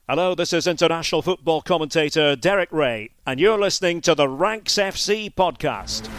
Hello, this is international football commentator Derek Ray, and you're listening to the Ranks FC podcast.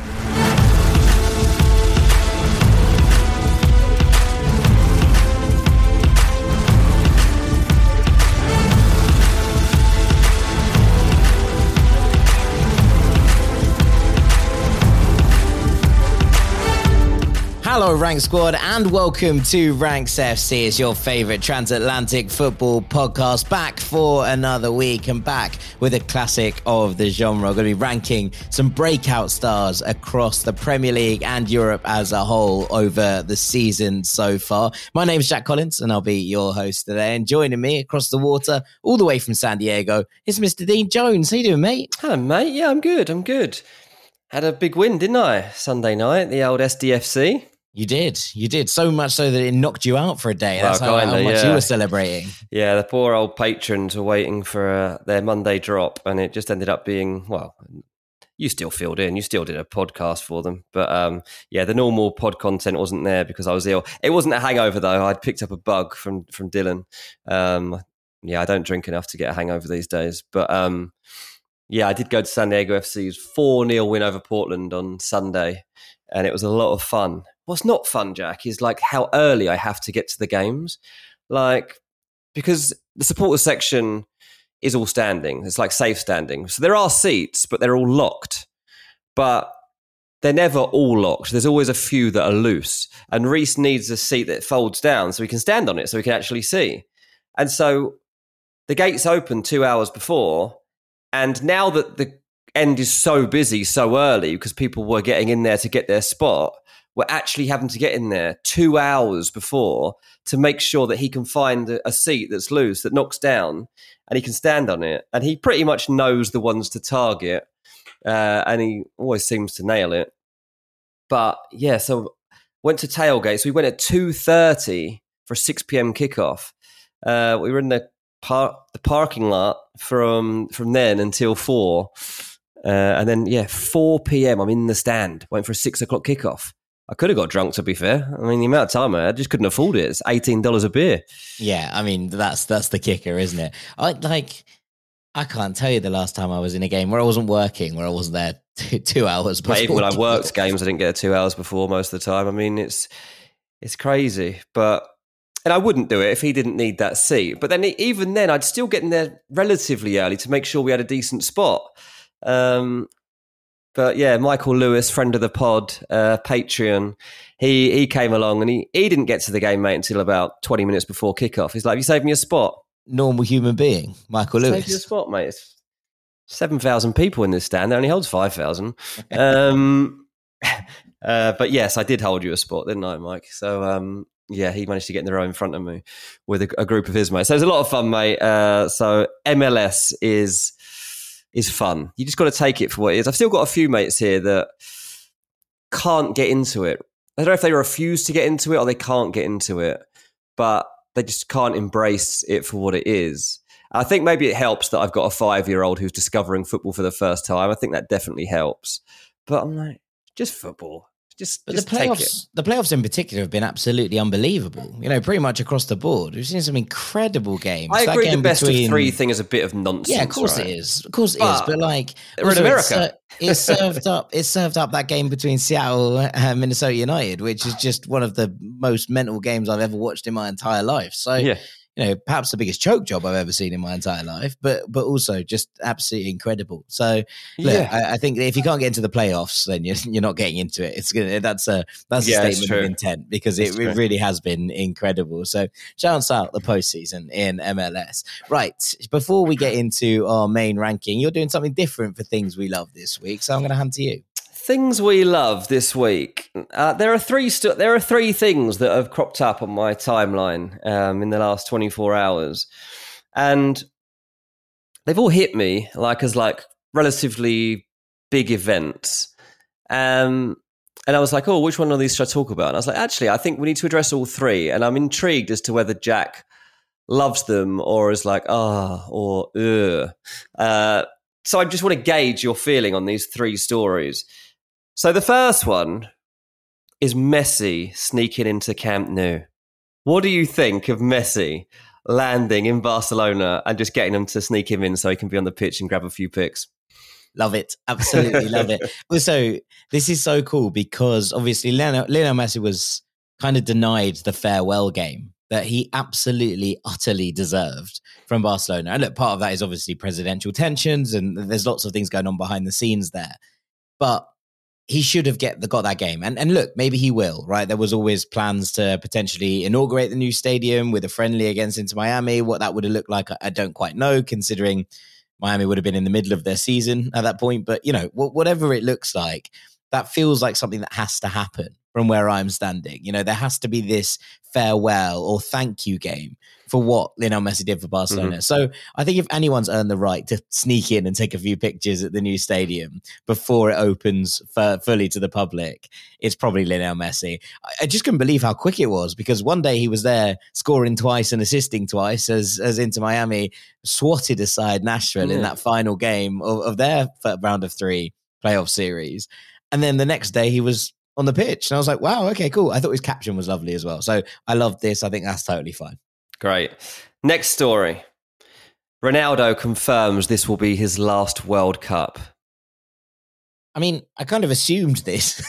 Hello Rank Squad and welcome to Ranks FC. It's your favourite transatlantic football podcast, back for another week and back with a classic of the genre. We're going to be ranking some breakout stars across the Premier League and Europe as a whole over the season so far. My name is Jack Collins and I'll be your host today. And joining me across the water, all the way from San Diego, is Mr. Dean Jones. How you doing, mate? Hello, mate. Yeah, I'm good. Had a big win, didn't I? Sunday night, the old SDFC. You did. So much so that it knocked you out for a day. That's how much you were celebrating. Yeah, the poor old patrons were waiting for their Monday drop, and it just ended up being, well, you still filled in. You still did a podcast for them. But yeah, the normal pod content wasn't there because I was ill. It wasn't a hangover, though. I'd picked up a bug from Dylan. Yeah, I don't drink enough to get a hangover these days. But yeah, I did go to San Diego FC's 4-0 win over Portland on Sunday, and it was a lot of fun. What's not fun, Jack, is like how early I have to get to the games. Like, because the supporters section is all standing. It's like safe standing. So there are seats, but they're all locked. But they're never all locked. There's always a few that are loose. And Reece needs a seat that folds down so he can stand on it, so he can actually see. And so the gates open 2 hours before. And now that the end is so busy so early because people were getting in there to get their spot, we're actually having to get in there 2 hours before to make sure that he can find a seat that's loose, that knocks down, and he can stand on it. And he pretty much knows the ones to target, and he always seems to nail it. But yeah, so went to tailgate. So we went at 2:30 for a 6 p.m. kickoff. We were in the parking lot from then until 4. And then, yeah, 4 p.m. I'm in the stand, waiting for a 6 o'clock kickoff. I could have got drunk, to be fair. I mean, the amount of time I just couldn't afford it. It's $18 a beer. Yeah, I mean, that's the kicker, isn't it? I can't tell you the last time I was in a game where I wasn't working, where I wasn't there 2 hours before. Mate, even when I worked games, I didn't get 2 hours before most of the time. I mean, it's crazy. And I wouldn't do it if he didn't need that seat. But then even then, I'd still get in there relatively early to make sure we had a decent spot. But yeah, Michael Lewis, friend of the pod, Patreon, he came along and he didn't get to the game, mate, until about 20 minutes before kickoff. He's like, "Have you saved me a spot?" Normal human being, Michael Lewis. Saved you a spot, mate. It's 7,000 people in this stand. It only holds 5,000. But yes, I did hold you a spot, didn't I, Mike? So yeah, he managed to get in the row in front of me with a group of his mates. So it was a lot of fun, mate. So MLS is fun. You just got to take it for what it is. I've still got a few mates here that can't get into it. I don't know if they refuse to get into it or they can't get into it, but they just can't embrace it for what it is. I think maybe it helps that I've got a 5-year-old who's discovering football for the first time. I think that definitely helps. But I'm like, just football. But the playoffs in particular have been absolutely unbelievable. You know, pretty much across the board. We've seen some incredible games. I agree. The best of 3 thing is a bit of nonsense. Yeah, of course right? it is. Of course it is. But like, we're in America. It served up that game between Seattle and Minnesota United, which is just one of the most mental games I've ever watched in my entire life. So. Yeah. You know, perhaps the biggest choke job I've ever seen in my entire life, but also just absolutely incredible. So, look, yeah. I think if you can't get into the playoffs, then you're not getting into it. That's a statement of intent because it really has been incredible. So, shouts out the postseason in MLS. Right, before we get into our main ranking, you're doing something different for things we love this week. So, I'm going to hand to you. Things we love this week. There are three things that have cropped up on my timeline in the last 24 hours, and they've all hit me as relatively big events. And I was like, "Oh, which one of these should I talk about?" And I was like, "Actually, I think we need to address all 3." And I'm intrigued as to whether Jack loves them or is like, or ugh. So I just want to gauge your feeling on these 3 stories. So the first one is Messi sneaking into Camp Nou. What do you think of Messi? landing in Barcelona and just getting them to sneak him in so he can be on the pitch and grab a few picks. Love it. Absolutely love it. So this is so cool because obviously Lionel Messi was kind of denied the farewell game that he absolutely, utterly deserved from Barcelona. And look, part of that is obviously presidential tensions and there's lots of things going on behind the scenes there. But he should have got that game. And look, maybe he will, right? There was always plans to potentially inaugurate the new stadium with a friendly against Inter Miami. What that would have looked like, I don't quite know, considering Miami would have been in the middle of their season at that point. But, whatever it looks like, that feels like something that has to happen from where I'm standing. There has to be this farewell or thank you game for what Lionel Messi did for Barcelona. Mm-hmm. So I think if anyone's earned the right to sneak in and take a few pictures at the new stadium before it opens fully to the public, it's probably Lionel Messi. I just couldn't believe how quick it was, because one day he was there scoring twice and assisting twice as Inter Miami swatted aside Nashville in that final game of their round of 3 playoff series. And then the next day he was on the pitch. And I was like, wow, okay, cool. I thought his caption was lovely as well. So I loved this. I think that's totally fine. Great. Next story. Ronaldo confirms this will be his last World Cup. I mean, I kind of assumed this,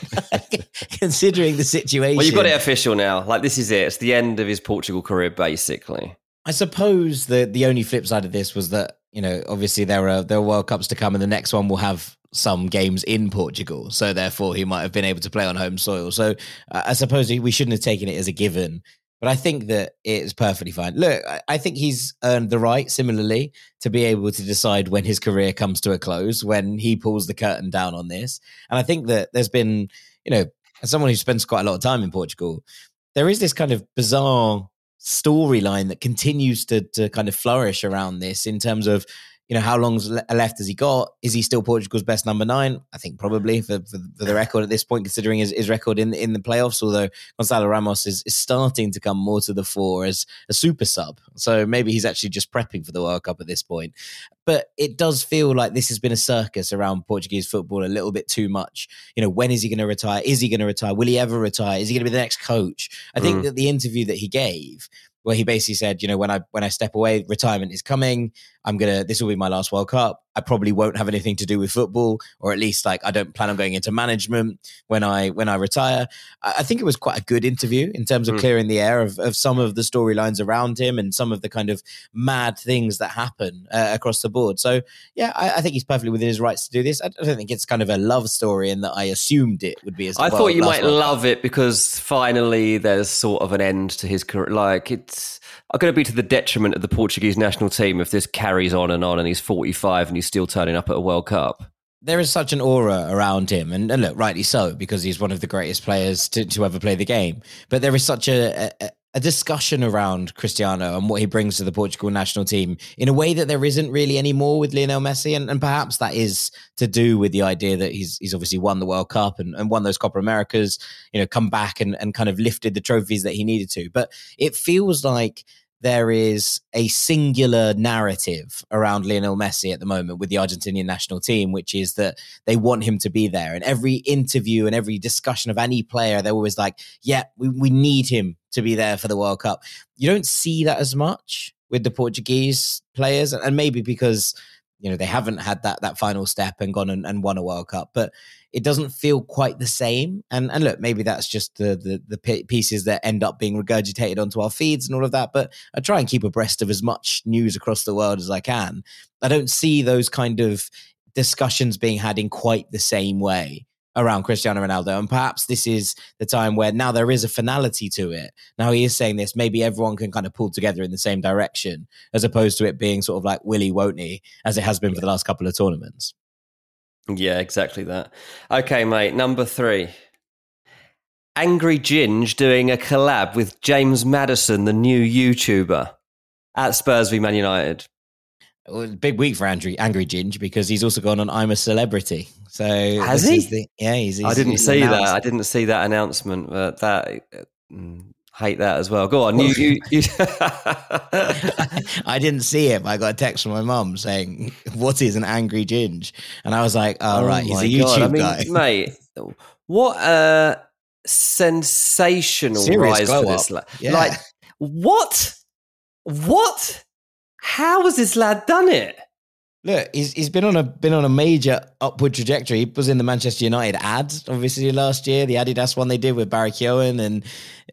considering the situation. Well, you've got it official now. Like, this is it. It's the end of his Portugal career, basically. I suppose the only flip side of this was that, obviously there are World Cups to come and the next one will have some games in Portugal. So therefore he might have been able to play on home soil. So I suppose we shouldn't have taken it as a given. But I think that it's perfectly fine. Look, I think he's earned the right, similarly, to be able to decide when his career comes to a close, when he pulls the curtain down on this. And I think that there's been, as someone who spends quite a lot of time in Portugal, there is this kind of bizarre storyline that continues to kind of flourish around this in terms of, how long's left has he got? Is he still Portugal's best number 9? I think probably for the record at this point, considering his record in the playoffs, although Gonçalo Ramos is starting to come more to the fore as a super sub. So maybe he's actually just prepping for the World Cup at this point. But it does feel like this has been a circus around Portuguese football a little bit too much. When is he going to retire? Is he going to retire? Will he ever retire? Is he going to be the next coach? I think that the interview that he gave, where he basically said, when I step away, retirement is coming. This will be my last World Cup. I probably won't have anything to do with football, or at least I don't plan on going into management when I retire. I think it was quite a good interview in terms of clearing the air of some of the storylines around him and some of the kind of mad things that happen across the board. So yeah, I think he's perfectly within his rights to do this. I don't think it's kind of a love story in that I assumed it would be as I thought you might love it because finally there's sort of an end to his career. Like, it's going to be to the detriment of the Portuguese national team if this carries on and he's 45 and he's still turning up at a World Cup. There is such an aura around him, and look, rightly so, because he's one of the greatest players to ever play the game. But there is such a discussion around Cristiano and what he brings to the Portugal national team in a way that there isn't really anymore with Lionel Messi. And perhaps that is to do with the idea that he's obviously won the World Cup and won those Copa Americas, come back and kind of lifted the trophies that he needed to. But it feels like there is a singular narrative around Lionel Messi at the moment with the Argentinian national team, which is that they want him to be there. And every interview and every discussion of any player, they're always like, yeah, we need him to be there for the World Cup. You don't see that as much with the Portuguese players, and maybe because they haven't had that final step and gone and won a World Cup, but it doesn't feel quite the same. And look, maybe that's just the pieces that end up being regurgitated onto our feeds and all of that. But I try and keep abreast of as much news across the world as I can. I don't see those kind of discussions being had in quite the same way around Cristiano Ronaldo. And perhaps this is the time where now there is a finality to it. Now he is saying this, maybe everyone can kind of pull together in the same direction, as opposed to it being sort of like will he, won't he, as it has been for the last couple of tournaments. Yeah, exactly that. Okay, mate, number 3. Angry Ginge doing a collab with James Maddison, the new YouTuber, at Spurs v Man United. Well, big week for Angry Ginge, because he's also gone on I'm a Celebrity. So has he? He's I didn't see that. I didn't see that announcement, but hate that as well. Go on. You. I didn't see it, but I got a text from my mum saying, "What is an Angry Ginge?" And I was like, "Oh, right, he's a YouTube guy." Mate, what a sensational Serious rise for this! Yeah. Like, what? What? How has this lad done it? Look, he's been on a major upward trajectory. He was in the Manchester United ad, obviously, last year, the Adidas one they did with Barry Keoghan, and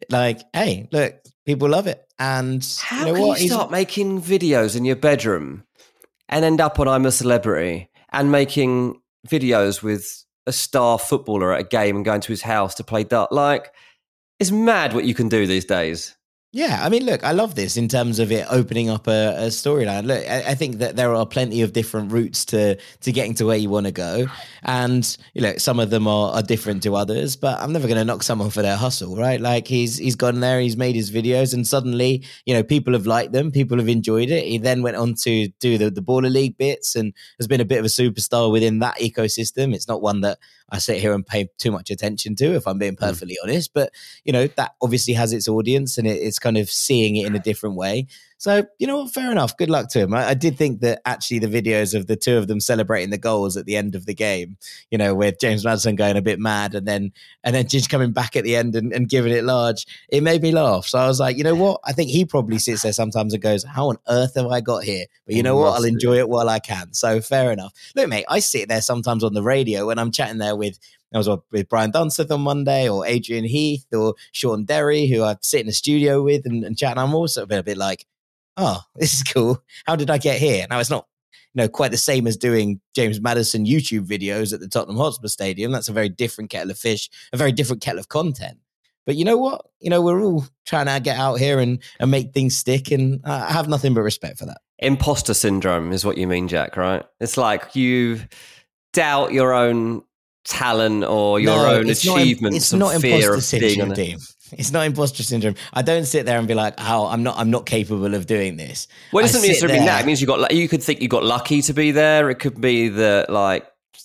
hey, look, people love it. And how can you start making videos in your bedroom and end up on I'm a Celebrity and making videos with a star footballer at a game and going to his house to play dart? It's mad what you can do these days. Yeah, I mean, look, I love this in terms of it opening up a storyline. Look, I think that there are plenty of different routes to getting to where you want to go. And, some of them are different to others, but I'm never going to knock someone for their hustle, right? He's gone there, he's made his videos, and suddenly, people have liked them, people have enjoyed it. He then went on to do the Baller League bits and has been a bit of a superstar within that ecosystem. It's not one that I sit here and pay too much attention to, if I'm being perfectly honest. But, that obviously has its audience and it's kind of seeing it in a different way. So, fair enough. Good luck to him. I did think that actually the videos of the two of them celebrating the goals at the end of the game, with James Maddison going a bit mad and then just coming back at the end and giving it large, it made me laugh. So I was like, you know what? I think he probably sits there sometimes and goes, how on earth have I got here? But you know what? I'll enjoy it while I can. So fair enough. Look, mate, I sit there sometimes on the radio when I'm chatting there I was with Brian Dunseth on Monday, or Adrian Heath, or Sean Derry, who I sit in the studio with and chat. And I'm also a bit like, oh, this is cool. How did I get here? Now, it's not quite the same as doing James Maddison YouTube videos at the Tottenham Hotspur Stadium. That's a very different kettle of fish, a very different kettle of content. But you know what? We're all trying to get out here and make things stick, and I have nothing but respect for that. Imposter syndrome is what you mean, Jack, right? It's like you doubt your own talent or your own achievements. It's not imposter syndrome, team. It's not imposter syndrome. I don't sit there and be like, "Oh, I'm not capable of doing this." Well, it doesn't necessarily mean that. It means you could think you got lucky to be there. It could be that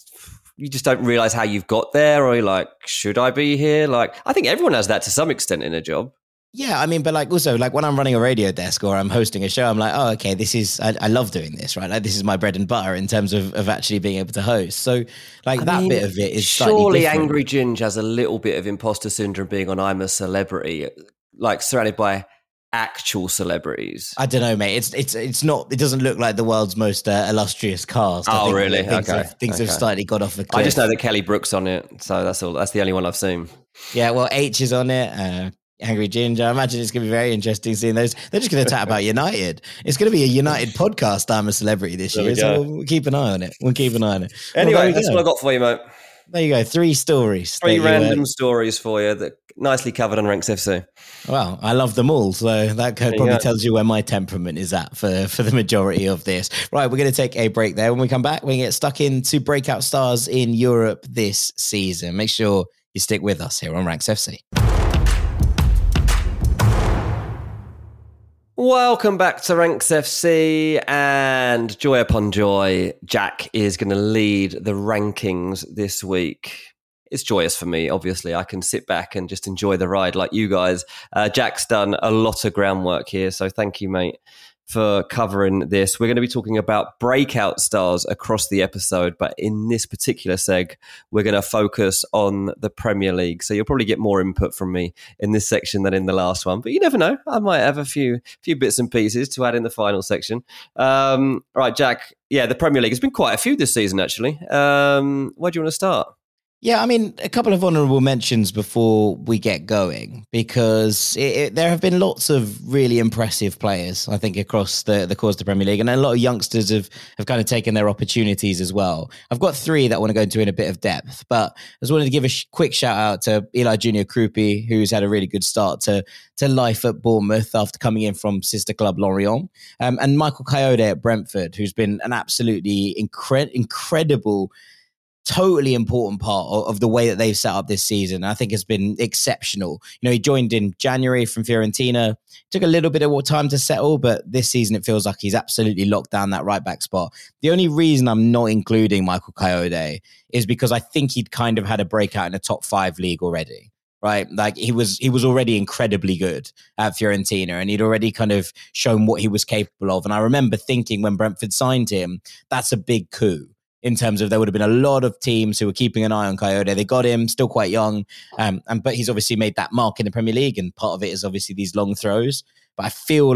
you just don't realize how you've got there, or you're like, should I be here? I think everyone has that to some extent in a job. Yeah, I mean, but also when I'm running a radio desk or I'm hosting a show, I'm like, oh, okay, I love doing this, right? This is my bread and butter in terms of actually being able to host. So that bit of it is surely different. Angry Ginge has a little bit of imposter syndrome being on I'm a Celebrity, surrounded by actual celebrities. I don't know, mate. It's not. It doesn't look like the world's most illustrious cast. Oh, really? Things have slightly got off the cliff. I just know that Kelly Brook's on it, so that's all. That's the only one I've seen. Yeah, well, H is on it. Angry Ginger. I imagine it's going to be very interesting seeing those. They're just going to chat about United. It's going to be a United podcast. I'm a Celebrity this year, so we'll keep an eye on it. Anyway, that's what I got for you, mate. There you go. 3 stories. 3 random stories for you that nicely covered on Ranks FC. Well, I love them all, so that probably tells you where my temperament is at for the majority of this. Right, we're going to take a break there. When we come back, we're going to get stuck into breakout stars in Europe this season. Make sure you stick with us here on Ranks FC. Welcome back to Ranks FC, and joy upon joy, Jack is going to lead the rankings this week. It's joyous for me, obviously. I can sit back and just enjoy the ride like you guys. Jack's done a lot of groundwork here, so thank you, mate, for covering this. We're going to be talking about breakout stars across the episode, but in this particular seg, we're going to focus on the Premier League. So you'll probably get more input from me in this section than in the last one, but you never know. I might have a few bits and pieces to add in the final section. Right, Jack. Yeah, the Premier League. There's been quite a few this season, actually. Where do you want to start? Yeah, I mean, a couple of honourable mentions before we get going, because there have been lots of really impressive players, I think, across the course of the Premier League, and a lot of youngsters have kind of taken their opportunities as well. I've got 3 that I want to go into in a bit of depth, but I just wanted to give a quick shout out to Eli Junior Krupi, who's had a really good start to life at Bournemouth after coming in from sister club Lorient, and Michael Coyote at Brentford, who's been an absolutely incredible, totally important part of the way that they've set up this season. I think has been exceptional. He joined in January from Fiorentina. Took a little bit of time to settle, but this season it feels like he's absolutely locked down that right back spot. The only reason I'm not including Michael Coyote is because I think he'd kind of had a breakout in a top 5 league already. Right, he was already incredibly good at Fiorentina, and he'd already kind of shown what he was capable of. And I remember thinking when Brentford signed him, that's a big coup. In terms of there would have been a lot of teams who were keeping an eye on Coyote. They got him, still quite young, but he's obviously made that mark in the Premier League, and part of it is obviously these long throws. But I feel like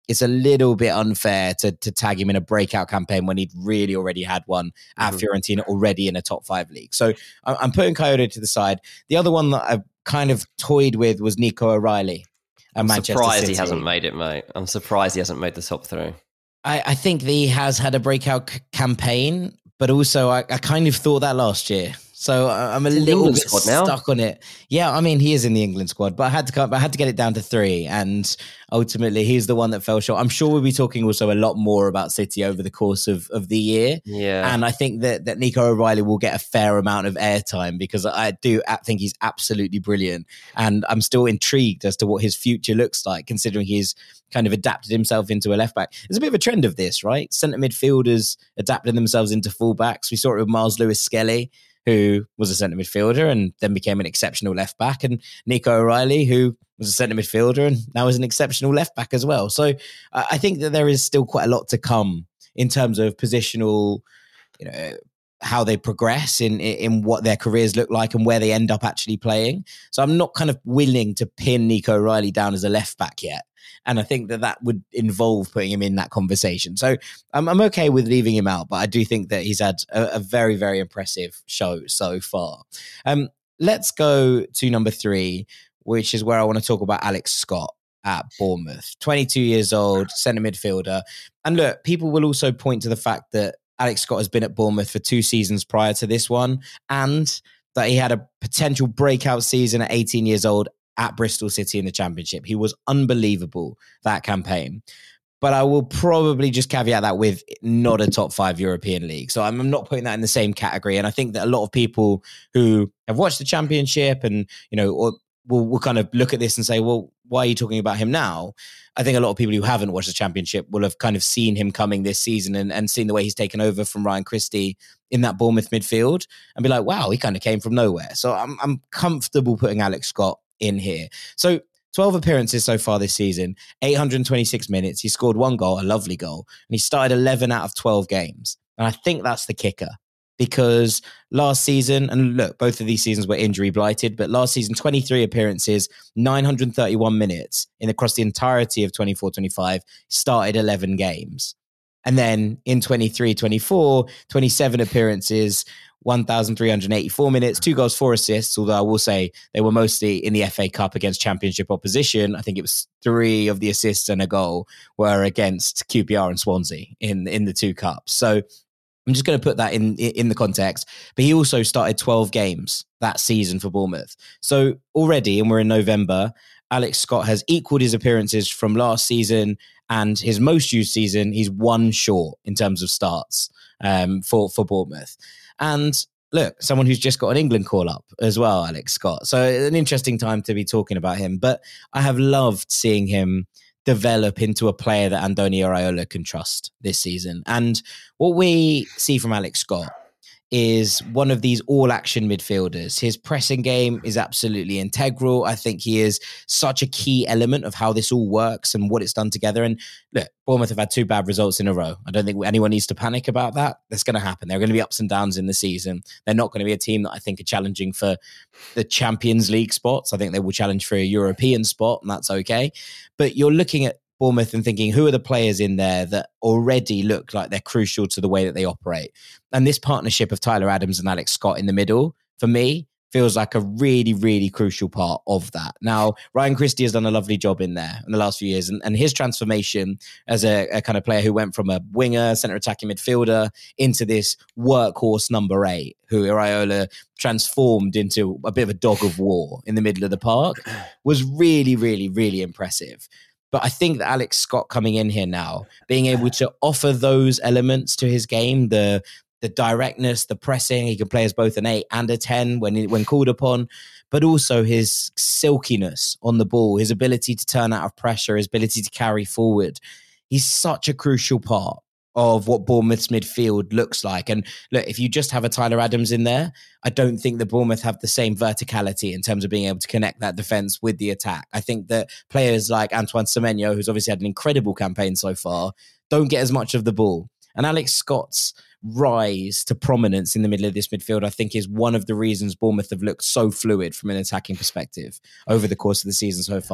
it's a little bit unfair to tag him in a breakout campaign when he'd really already had one at Fiorentina, already in a top 5 league. So I'm putting Kayode to the side. The other one that I've kind of toyed with was Nico O'Reilly. I'm surprised he hasn't made it, mate. I'm surprised he hasn't made the top 3. I think that he has had a breakout campaign, but also I kind of thought that last year. So I'm a little bit stuck on it. Yeah, I mean, he is in the England squad, but I had to get it down to 3, and ultimately he's the one that fell short. I'm sure we'll be talking also a lot more about City over the course of the year. Yeah. And I think that Nico O'Reilly will get a fair amount of airtime because I think he's absolutely brilliant. And I'm still intrigued as to what his future looks like, considering he's kind of adapted himself into a left back. There's a bit of a trend of this, right? Centre midfielders adapting themselves into fullbacks. We saw it with Miles Lewis-Skelly, who was a centre midfielder and then became an exceptional left back, and Nico O'Reilly, who was a centre midfielder and now is an exceptional left back as well. So I think that there is still quite a lot to come in terms of positional, how they progress in what their careers look like and where they end up actually playing. So I'm not kind of willing to pin Nico O'Reilly down as a left back yet. And I think that would involve putting him in that conversation. So I'm okay with leaving him out, but I do think that he's had a very, very impressive show so far. Let's go to number 3, which is where I want to talk about Alex Scott at Bournemouth. 22 years old, centre midfielder. And look, people will also point to the fact that Alex Scott has been at Bournemouth for 2 seasons prior to this one, and that he had a potential breakout season at 18 years old at Bristol City in the Championship. He was unbelievable that campaign. But I will probably just caveat that with not a top 5 European league. So I'm not putting that in the same category. And I think that a lot of people who have watched the Championship and, will kind of look at this and say, well, why are you talking about him now? I think a lot of people who haven't watched the Championship will have kind of seen him coming this season and seen the way he's taken over from Ryan Christie in that Bournemouth midfield and be like, wow, he kind of came from nowhere. So I'm comfortable putting Alex Scott in here. So 12 appearances so far this season, 826 minutes. He scored 1 goal, a lovely goal, and he started 11 out of 12 games. And I think that's the kicker, because last season, and look, both of these seasons were injury blighted, but last season, 23 appearances, 931 minutes across the entirety of 24-25, started 11 games. And then in 23-24, 27 appearances, 1,384 minutes, 2 goals, 4 assists, although I will say they were mostly in the FA Cup against Championship opposition. I think it was 3 of the assists and a goal were against QPR and Swansea in the 2 cups. So I'm just going to put that in the context. But he also started 12 games that season for Bournemouth. So already, and we're in November, Alex Scott has equaled his appearances from last season, and his most used season, he's 1 short in terms of starts for Bournemouth. And look, someone who's just got an England call-up as well, Alex Scott. So an interesting time to be talking about him. But I have loved seeing him develop into a player that Andoni Iraola can trust this season. And what we see from Alex Scott is one of these all-action midfielders. His pressing game is absolutely integral. I think he is such a key element of how this all works and what it's done together. And look, Bournemouth have had 2 bad results in a row. I don't think anyone needs to panic about that. That's going to happen. There are going to be ups and downs in the season. They're not going to be a team that I think are challenging for the Champions League spots. I think they will challenge for a European spot, and that's okay. But you're looking at Bournemouth and thinking, who are the players in there that already look like they're crucial to the way that they operate? And this partnership of Tyler Adams and Alex Scott in the middle, for me, feels like a really, really crucial part of that. Now, Ryan Christie has done a lovely job in there in the last few years, and his transformation as a kind of player who went from a winger, centre attacking midfielder into this workhorse number 8, who Iraola transformed into a bit of a dog of war in the middle of the park, was really, really, really impressive. But I think that Alex Scott coming in here now, being able to offer those elements to his game, the directness, the pressing, he can play as both an 8 and a 10 when called upon, but also his silkiness on the ball, his ability to turn out of pressure, his ability to carry forward. He's such a crucial part of what Bournemouth's midfield looks like. And look, if you just have a Tyler Adams in there, I don't think that Bournemouth have the same verticality in terms of being able to connect that defence with the attack. I think that players like Antoine Semenyo, who's obviously had an incredible campaign so far, don't get as much of the ball. And Alex Scott's rise to prominence in the middle of this midfield, I think, is one of the reasons Bournemouth have looked so fluid from an attacking perspective over the course of the season so far.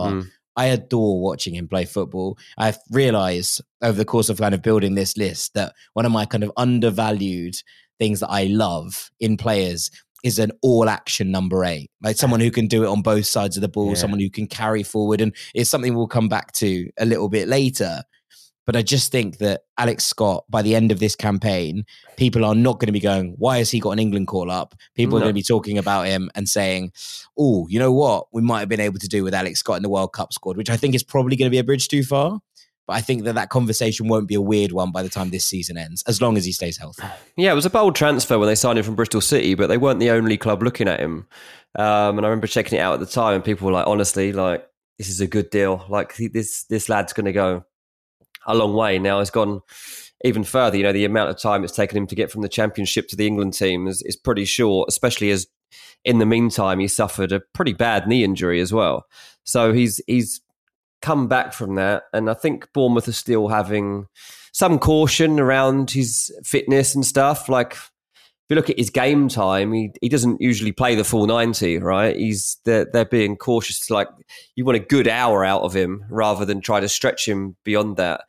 I adore watching him play football. I've realized over the course of kind of building this list that one of my kind of undervalued things that I love in players is an all-action number 8, like someone who can do it on both sides of the ball, someone who can carry forward, and it's something we'll come back to a little bit later. But I just think that Alex Scott, by the end of this campaign, people are not going to be going, why has he got an England call-up? People are going to be talking about him and saying, oh, you know what? We might have been able to do with Alex Scott in the World Cup squad, which I think is probably going to be a bridge too far. But I think that conversation won't be a weird one by the time this season ends, as long as he stays healthy. Yeah, it was a bold transfer when they signed him from Bristol City, but they weren't the only club looking at him. And I remember checking it out at the time, and people were like, honestly, like, this is a good deal. Like, this lad's going to go a long way. Now it's gone even further. You know, the amount of time it's taken him to get from the Championship to the England team is pretty short, especially as in the meantime he suffered a pretty bad knee injury as well. So he's come back from that, and I think Bournemouth are still having some caution around his fitness and stuff. Like, if you look at his game time, he doesn't usually play the full 90, right? They're being cautious. Like, you want a good hour out of him rather than try to stretch him beyond that.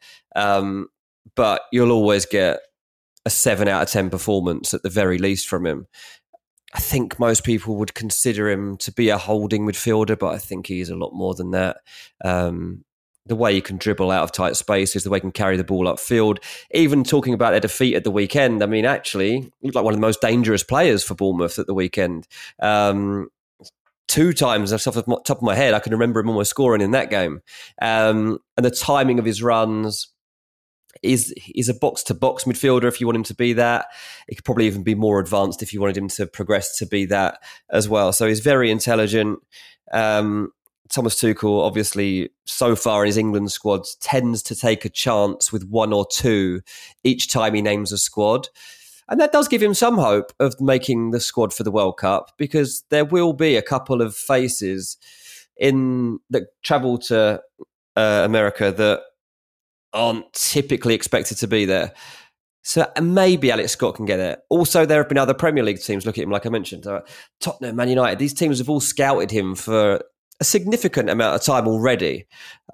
But you'll always get a 7 out of 10 performance at the very least from him. I think most people would consider him to be a holding midfielder, but I think he is a lot more than that. The way he can dribble out of tight spaces, the way he can carry the ball upfield. Even talking about their defeat at the weekend, I mean, actually, he looked like one of the most dangerous players for Bournemouth at the weekend. 2 times, off the top of my head, I can remember him almost scoring in that game. And the timing of his runs, is a box-to-box midfielder if you want him to be that. It could probably even be more advanced if you wanted him to progress to be that as well. So he's very intelligent. Thomas Tuchel, obviously, so far in his England squads, tends to take a chance with 1 or 2 each time he names a squad. And that does give him some hope of making the squad for the World Cup, because there will be a couple of faces that travel to America that aren't typically expected to be there. So maybe Alex Scott can get there. Also, there have been other Premier League teams look at him, like I mentioned, Tottenham, Man United. These teams have all scouted him for a significant amount of time already.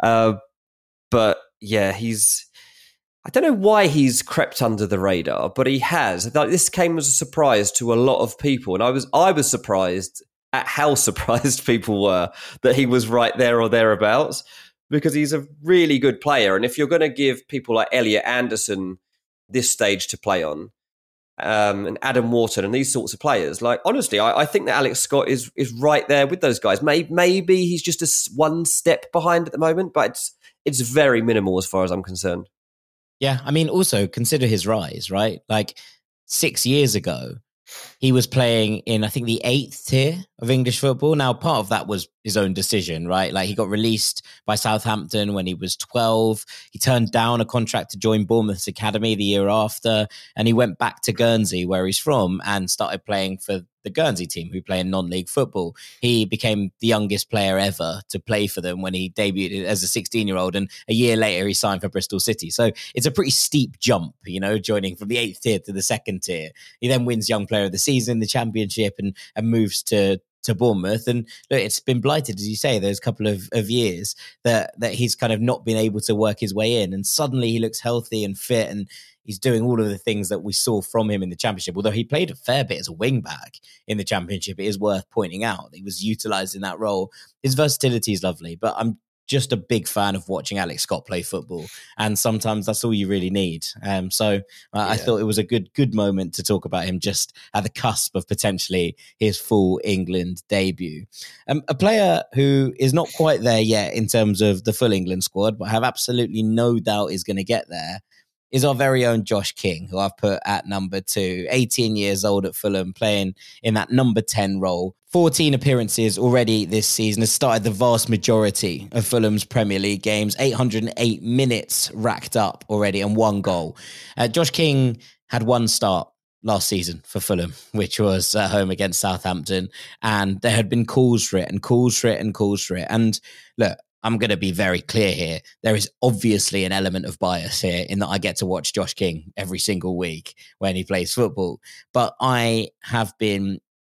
But yeah, I don't know why he's crept under the radar, but he has. This came as a surprise to a lot of people. And I was surprised at how surprised people were that he was right there or thereabouts, because he's a really good player. And if you're going to give people like Elliot Anderson this stage to play on, and Adam Wharton and these sorts of players, like, honestly, I think that Alex Scott is right there with those guys. Maybe he's just one step behind at the moment, but it's very minimal as far as I'm concerned. Yeah, I mean, also consider his rise, right? Like 6 years ago, he was playing in, I think, the 8th tier of English football. Now, part of that was his own decision, right? Like, he got released by Southampton when he was 12. He turned down a contract to join Bournemouth's academy the year after, and he went back to Guernsey, where he's from, and started playing for the Guernsey team, who play in non-league football. He became the youngest player ever to play for them when he debuted as a 16-year-old, and a year later he signed for Bristol City. So it's a pretty steep jump, you know, joining from the 8th tier to the 2nd tier. He then wins Young Player of the Season in the Championship and moves to Bournemouth. And look, it's been blighted, as you say, those couple of years that he's kind of not been able to work his way in. And suddenly he looks healthy and fit, and he's doing all of the things that we saw from him in the Championship. Although he played a fair bit as a wing-back in the Championship, it is worth pointing out. He was utilised in that role. His versatility is lovely, but I'm just a big fan of watching Alex Scott play football. And sometimes that's all you really need. I thought it was a good moment to talk about him just at the cusp of potentially his full England debut. A player who is not quite there yet in terms of the full England squad, but I have absolutely no doubt is going to get there, is our very own Josh King, who I've put at number 2, 18 years old at Fulham, playing in that number 10 role. 14 appearances already this season, has started the vast majority of Fulham's Premier League games, 808 minutes racked up already, and 1 goal. Josh King had 1 start last season for Fulham, which was at home against Southampton, and there had been calls for it. And look, I'm going to be very clear here. There is obviously an element of bias here in that I get to watch Josh King every single week when he plays football. But I have been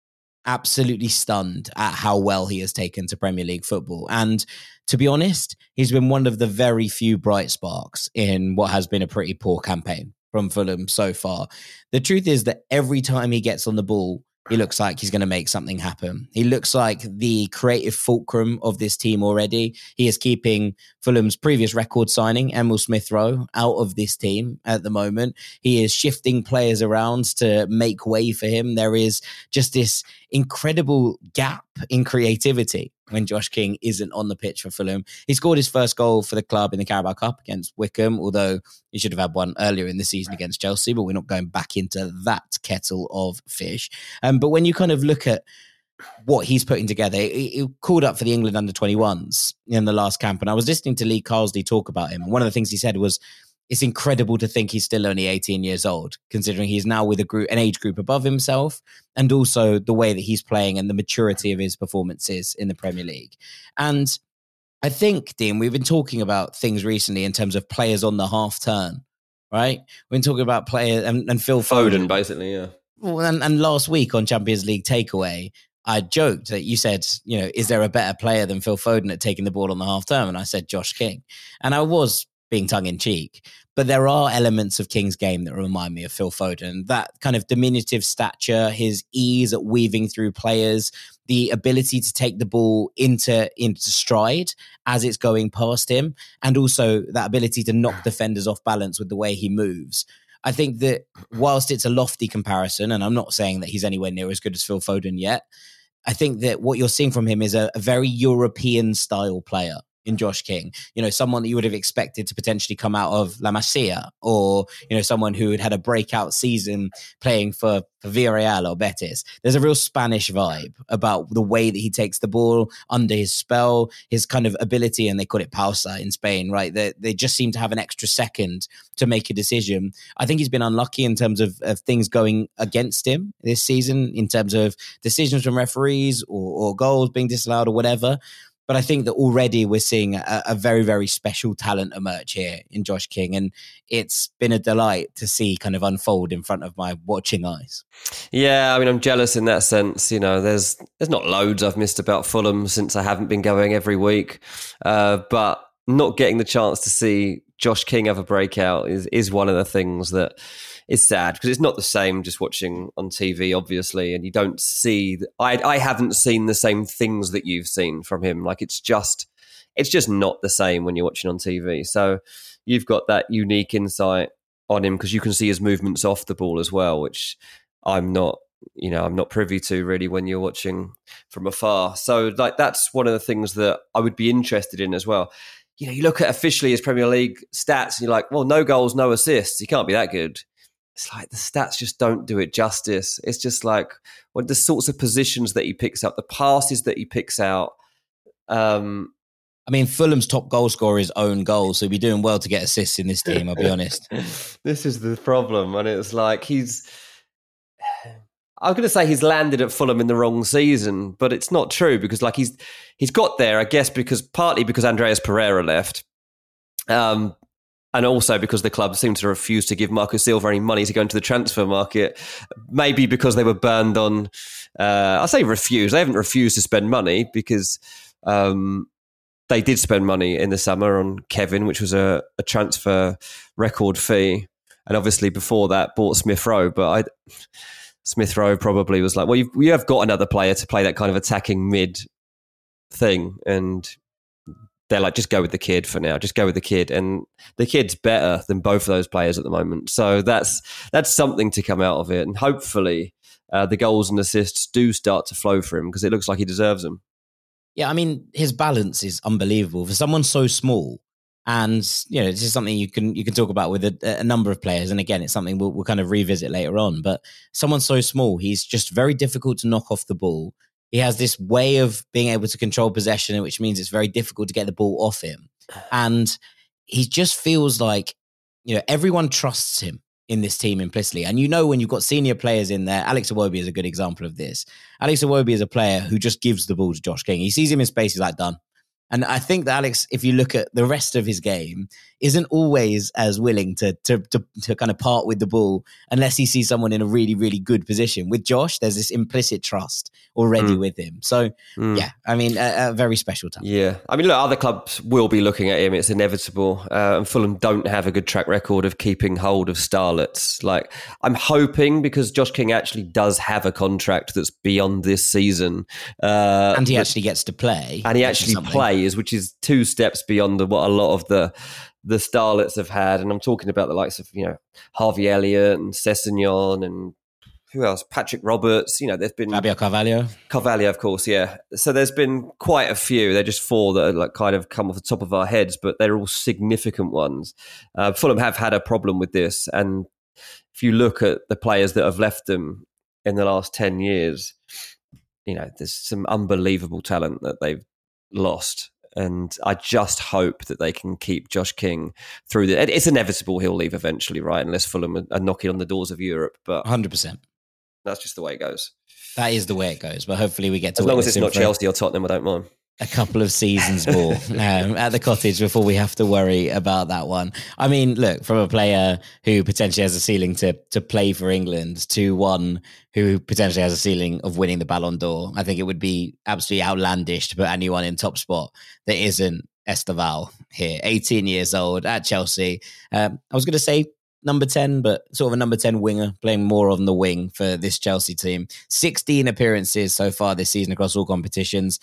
absolutely stunned at how well he has taken to Premier League football. And to be honest, he's been one of the very few bright sparks in what has been a pretty poor campaign from Fulham so far. The truth is that every time he gets on the ball, he looks like he's going to make something happen. He looks like the creative fulcrum of this team already. He is keeping Fulham's previous record signing, Emil Smith-Rowe, out of this team at the moment. He is shifting players around to make way for him. There is just this incredible gap in creativity when Josh King isn't on the pitch for Fulham. He scored his first goal for the club in the Carabao Cup against Wycombe, although he should have had one earlier in the season against Chelsea, but we're not going back into that kettle of fish. But when you kind of look at what he's putting together, he called up for the England under-21s in the last camp, and I was listening to Lee Carsley talk about him. And one of the things he said was, it's incredible to think he's still only 18 years old, considering he's now with an age group above himself, and also the way that he's playing and the maturity of his performances in the Premier League. And I think, Dean, we've been talking about things recently in terms of players on the half turn, right? We've been talking about players and Phil Foden, basically, yeah. Well, and last week on Champions League Takeaway, I joked that you said, is there a better player than Phil Foden at taking the ball on the half turn? And I said Josh King. And I was being tongue-in-cheek, but there are elements of King's game that remind me of Phil Foden. That kind of diminutive stature, his ease at weaving through players, the ability to take the ball into stride as it's going past him, and also that ability to knock defenders off balance with the way he moves. I think that whilst it's a lofty comparison, and I'm not saying that he's anywhere near as good as Phil Foden yet, I think that what you're seeing from him is a very European-style player in Josh King. Someone that you would have expected to potentially come out of La Masia, or, someone who had a breakout season playing for Villarreal or Betis. There's a real Spanish vibe about the way that he takes the ball under his spell, his kind of ability, and they call it pausa in Spain, right? They just seem to have an extra second to make a decision. I think he's been unlucky in terms of things going against him this season, in terms of decisions from referees or goals being disallowed or whatever. But I think that already we're seeing a very, very special talent emerge here in Josh King. And it's been a delight to see kind of unfold in front of my watching eyes. Yeah, I mean, I'm jealous in that sense. There's not loads I've missed about Fulham since I haven't been going every week. But not getting the chance to see Josh King have a breakout is one of the things that is sad, because it's not the same just watching on TV, obviously, and you don't see. I haven't seen the same things that you've seen from him. Like it's just not the same when you're watching on TV. So you've got that unique insight on him because you can see his movements off the ball as well, which I'm not privy to really when you're watching from afar. So like that's one of the things that I would be interested in as well. You look at officially his Premier League stats and you're like, well, no goals, no assists. He can't be that good. It's like the stats just don't do it justice. It's just like the sorts of positions that he picks up, the passes that he picks out. Fulham's top goal scorer is own goal, so he'd be doing well to get assists in this team, I'll be honest. This is the problem. And it's like I'm going to say he's landed at Fulham in the wrong season, but it's not true because like he's got there, I guess, partly because Andreas Pereira left. And also because the club seemed to refuse to give Marco Silva any money to go into the transfer market. Maybe because they were burned on, I say refuse. They haven't refused to spend money because they did spend money in the summer on Kevin, which was a transfer record fee. And obviously before that bought Smith-Rowe. But Smith-Rowe probably was like, well, you have got another player to play that kind of attacking mid thing. And they're like, just go with the kid for now. Just go with the kid. And the kid's better than both of those players at the moment. So that's something to come out of it. And hopefully the goals and assists do start to flow for him because it looks like he deserves them. Yeah, his balance is unbelievable. For someone so small, and, this is something you can talk about with a number of players. And again, it's something we'll kind of revisit later on. But someone so small, he's just very difficult to knock off the ball. He has this way of being able to control possession, which means it's very difficult to get the ball off him. And he just feels like, everyone trusts him in this team implicitly. And when you've got senior players in there, Alex Iwobi is a good example of this. Alex Iwobi is a player who just gives the ball to Josh King. He sees him in space, he's like, done. And I think that Alex, if you look at the rest of his game, isn't always as willing to kind of part with the ball unless he sees someone in a really, really good position. With Josh, there's this implicit trust already with him. So, yeah, I mean, a very special talent. Yeah. I mean, look, other clubs will be looking at him. It's inevitable. And Fulham don't have a good track record of keeping hold of starlets. Like, I'm hoping, because Josh King actually does have a contract that's beyond this season. And he actually gets to play. And he actually plays, which is 2 steps beyond what a lot of the starlets have had. And I'm talking about the likes of, Harvey Elliott and Sessegnon and who else? Patrick Roberts. There's been Fabio Carvalho. Carvalho, of course, yeah. So there's been quite a few. They're just 4 that are like kind of come off the top of our heads, but they're all significant ones. Fulham have had a problem with this. And if you look at the players that have left them in the last 10 years, there's some unbelievable talent that they've lost. And I just hope that they can keep Josh King through the... It's inevitable he'll leave eventually, right? Unless Fulham are knocking on the doors of Europe. But 100%. That's just the way it goes. That is the way it goes. But hopefully we get to... As long as it's not Chelsea or Tottenham, I don't mind. A couple of seasons more at the Cottage before we have to worry about that one. I mean, look, from a player who potentially has a ceiling to play for England to one who potentially has a ceiling of winning the Ballon d'Or, I think it would be absolutely outlandish to put anyone in top spot that isn't Esteval here. 18 years old at Chelsea. I was going to say number 10, but sort of a number 10 winger, playing more on the wing for this Chelsea team. 16 appearances so far this season across all competitions,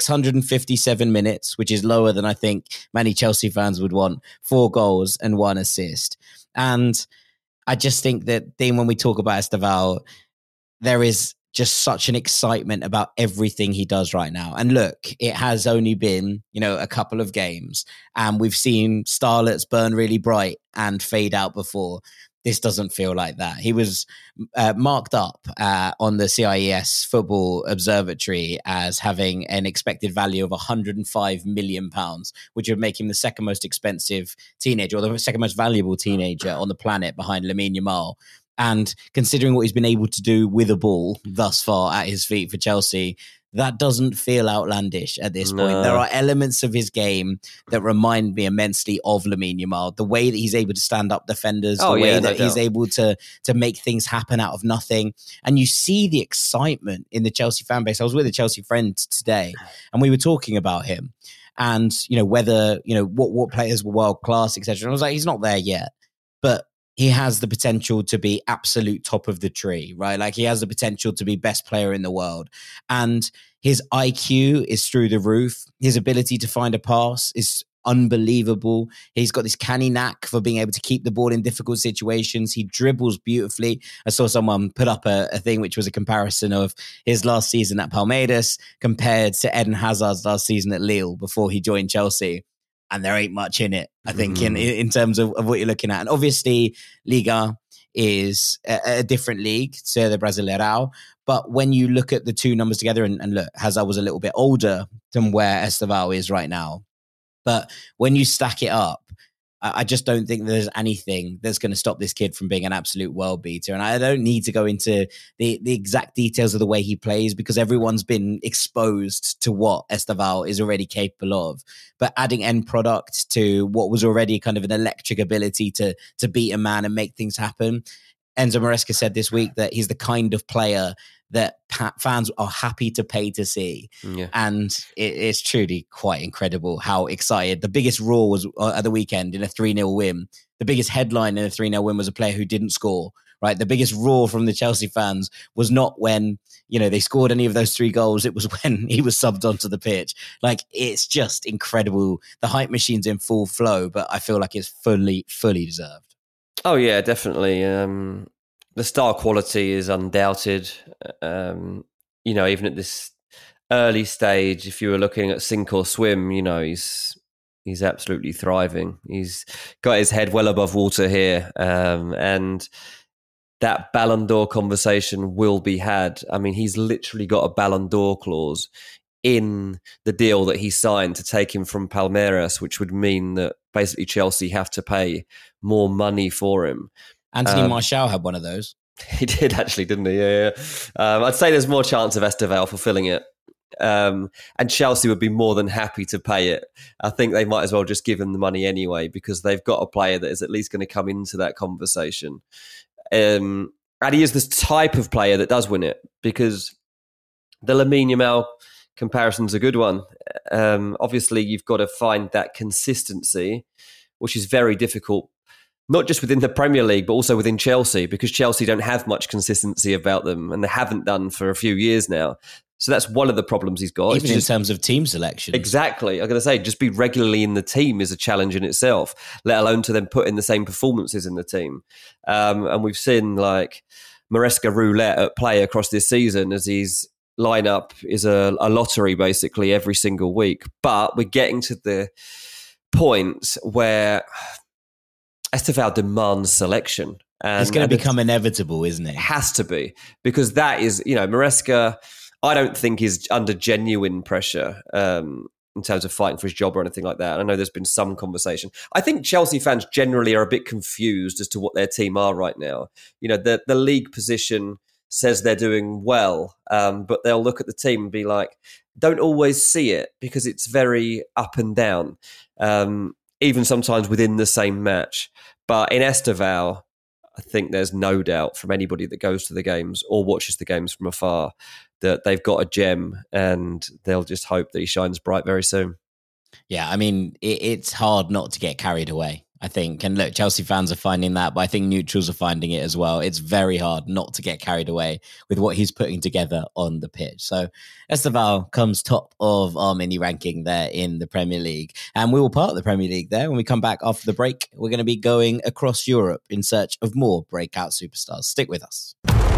657 minutes, which is lower than I think many Chelsea fans would want. 4 goals and 1 assist. And I just think that, Dean, when we talk about Esteval, there is just such an excitement about everything he does right now. And look, it has only been, a couple of games, and we've seen starlets burn really bright and fade out before. This doesn't feel like that. He was marked up on the CIES Football Observatory as having an expected value of £105 million, which would make him the second most expensive teenager, or the second most valuable teenager on the planet behind Lamine Yamal. And considering what he's been able to do with a ball thus far at his feet for Chelsea, that doesn't feel outlandish at this point. There are elements of his game that remind me immensely of Lamine Yamal. The way that he's able to stand up defenders, the way that he's able to make things happen out of nothing. And you see the excitement in the Chelsea fan base. I was with a Chelsea friend today, and we were talking about him and, whether, what players were world class, etc. And I was like, he's not there yet. But he has the potential to be absolute top of the tree, right? Like, he has the potential to be best player in the world. And his IQ is through the roof. His ability to find a pass is unbelievable. He's got this canny knack for being able to keep the ball in difficult situations. He dribbles beautifully. I saw someone put up a thing which was a comparison of his last season at Palmeiras compared to Eden Hazard's last season at Lille before he joined Chelsea. And there ain't much in it, I think, in terms of what you're looking at. And obviously, Liga is a different league to the Brasileirão. But when you look at the two numbers together, and look, Hazard was a little bit older than where Esteval is right now. But when you stack it up, I just don't think there's anything that's going to stop this kid from being an absolute world beater. And I don't need to go into the exact details of the way he plays, because everyone's been exposed to what Esteval is already capable of. But adding end product to what was already kind of an electric ability to beat a man and make things happen. Enzo Maresca said this week that he's the kind of player that fans are happy to pay to see. Yeah. And it's truly quite incredible how excited. The biggest roar was at the weekend in a 3-0 win. The biggest headline in a 3-0 win was a player who didn't score, right? The biggest roar from the Chelsea fans was not when, they scored any of those 3 goals. It was when he was subbed onto the pitch. Like, it's just incredible. The hype machine's in full flow, but I feel like it's fully deserved. Oh, yeah, definitely. The star quality is undoubted. Even at this early stage, if you were looking at sink or swim, he's absolutely thriving. He's got his head well above water here. And that Ballon d'Or conversation will be had. I mean, he's literally got a Ballon d'Or clause in the deal that he signed to take him from Palmeiras, which would mean that basically Chelsea have to pay more money for him. Anthony Martial had one of those. He did actually, didn't he? Yeah. I'd say there's more chance of Esteval fulfilling it And Chelsea would be more than happy to pay it. I think they might as well just give him the money anyway, because they've got a player that is at least going to come into that conversation. And he is the type of player that does win it, because the Lamine Yamal comparison's a good one. Obviously, you've got to find that consistency, which is very difficult, not just within the Premier League, but also within Chelsea, because Chelsea don't have much consistency about them, and they haven't done for a few years now. So that's one of the problems he's got. Even in terms of team selection. Exactly. I'm going to say, just be regularly in the team is a challenge in itself, let alone to then put in the same performances in the team. And we've seen like Maresca roulette at play across this season, as his lineup is a lottery basically every single week. But we're getting to the point where Esteval demands selection. And it's going to become inevitable, isn't it? It has to be, because that is, Maresca, I don't think is under genuine pressure in terms of fighting for his job or anything like that. And I know there's been some conversation. I think Chelsea fans generally are a bit confused as to what their team are right now. The league position says they're doing well, but they'll look at the team and be like, don't always see it, because it's very up and down, even sometimes within the same match. But in Esteval, I think there's no doubt from anybody that goes to the games or watches the games from afar that they've got a gem, and they'll just hope that he shines bright very soon. Yeah, I mean, it's hard not to get carried away, I think. And look, Chelsea fans are finding that, but I think neutrals are finding it as well. It's very hard not to get carried away with what he's putting together on the pitch. So Esteval comes top of our mini ranking there in the Premier League. And we will part the Premier League there. When we come back after the break, we're going to be going across Europe in search of more breakout superstars. Stick with us.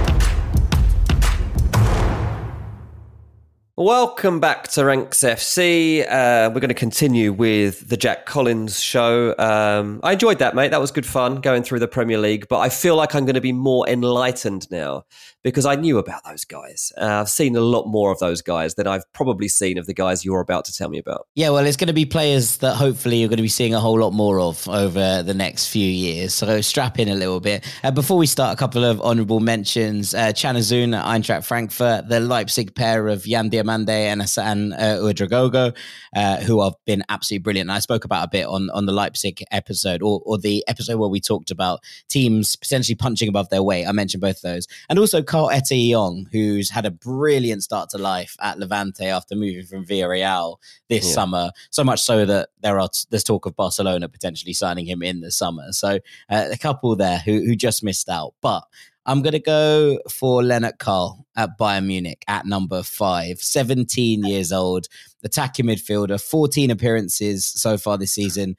Welcome back to Ranks FC. We're going to continue with the Jack Collins show. I enjoyed that, mate. That was good fun going through the Premier League, but I feel like I'm going to be more enlightened now, because I knew about those guys. I've seen a lot more of those guys than I've probably seen of the guys you're about to tell me about. Yeah, well, it's going to be players that hopefully you're going to be seeing a whole lot more of over the next few years. So strap in a little bit. Before we start, a couple of honourable mentions. Chanazun at Eintracht Frankfurt, the Leipzig pair of Yan Diamande and Hassan Ouedraogo, who have been absolutely brilliant. And I spoke about a bit on the Leipzig episode, or the episode where we talked about teams potentially punching above their weight. I mentioned both of those. And also Carl Ete-Yong, who's had a brilliant start to life at Levante after moving from Villarreal this summer. So much so that there's talk of Barcelona potentially signing him in the summer. So a couple there who just missed out. But I'm going to go for Lennart Karl at Bayern Munich at number 5, 17 years old, attacking midfielder, 14 appearances so far this season,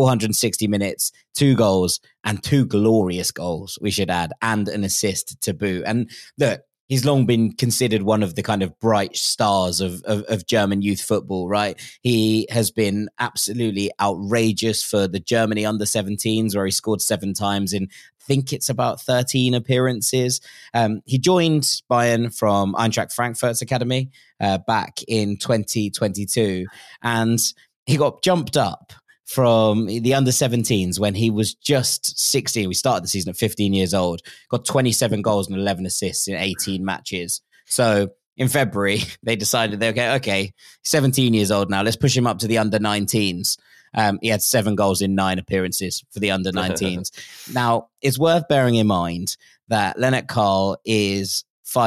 460 minutes, 2 goals, and 2 glorious goals, we should add, and an assist to boot. And look, he's long been considered one of the kind of bright stars of German youth football, right? He has been absolutely outrageous for the Germany under-17s, where he scored 7 times in, I think it's about 13 appearances. He joined Bayern from Eintracht Frankfurt's academy back in 2022, and he got jumped up from the under-17s when he was just 16. We started the season at 15 years old, got 27 goals and 11 assists in 18 matches. So in February, they decided they're okay, 17 years old now, let's push him up to the under-19s. He had 7 goals in 9 appearances for the under-19s. Now, it's worth bearing in mind that Lennart Karl is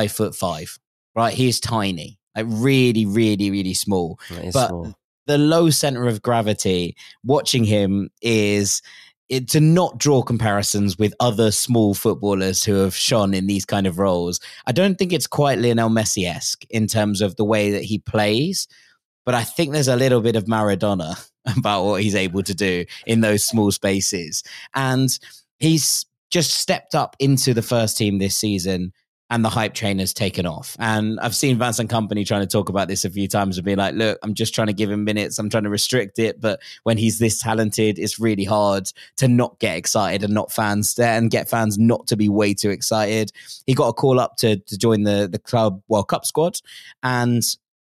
5'5", right? He's tiny, like really, really, really small. But small. The low center of gravity, watching him is to not draw comparisons with other small footballers who have shone in these kind of roles. I don't think it's quite Lionel Messi-esque in terms of the way that he plays, but I think there's a little bit of Maradona about what he's able to do in those small spaces. And he's just stepped up into the first team this season, and the hype train has taken off. And I've seen Vincent Kompany trying to talk about this a few times and be like, look, I'm just trying to give him minutes. I'm trying to restrict it. But when he's this talented, it's really hard to not get excited and not fans there and get fans not to be way too excited. He got a call up to join the Club World Cup squad. And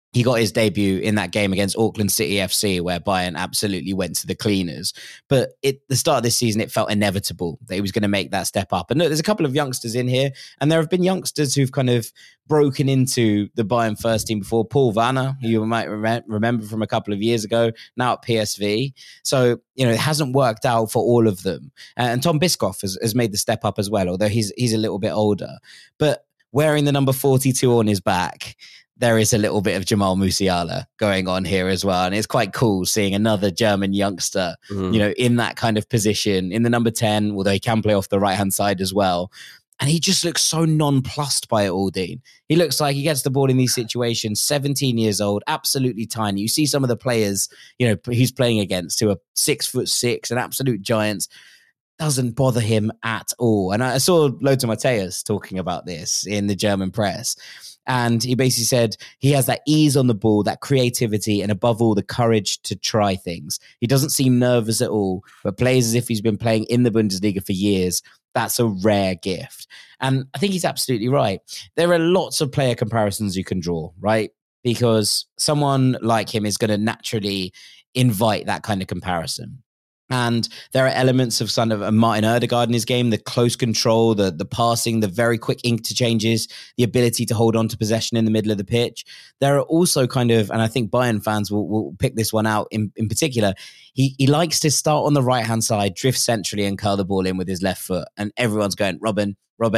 he got his debut in that game against Auckland City FC, where Bayern absolutely went to the cleaners. But at the start of this season, it felt inevitable that he was going to make that step up. And look, there's a couple of youngsters in here, and there have been youngsters who've kind of broken into the Bayern first team before. Paul Vanna, who you might remember from a couple of years ago, now at PSV. So, it hasn't worked out for all of them. And Tom Bischoff has made the step up as well, although he's a little bit older. But wearing the number 42 on his back, there is a little bit of Jamal Musiala going on here as well. And it's quite cool seeing another German youngster, in that kind of position, in the number 10, although he can play off the right-hand side as well. And he just looks so nonplussed by it all, Dean. He looks like he gets the ball in these situations, 17 years old, absolutely tiny. You see some of the players, he's playing against who are 6'6" and absolute giants. Doesn't bother him at all. And I saw Lothar Matthäus talking about this in the German press. And he basically said he has that ease on the ball, that creativity, and above all, the courage to try things. He doesn't seem nervous at all, but plays as if he's been playing in the Bundesliga for years. That's a rare gift. And I think he's absolutely right. There are lots of player comparisons you can draw, right? Because someone like him is going to naturally invite that kind of comparison. And there are elements of kind of a Martin Ødegaard in his game, the close control, the passing, the very quick interchanges, the ability to hold on to possession in the middle of the pitch. There are also kind of, and I think Bayern fans will pick this one out in particular, he likes to start on the right-hand side, drift centrally and curl the ball in with his left foot. And everyone's going, Robben.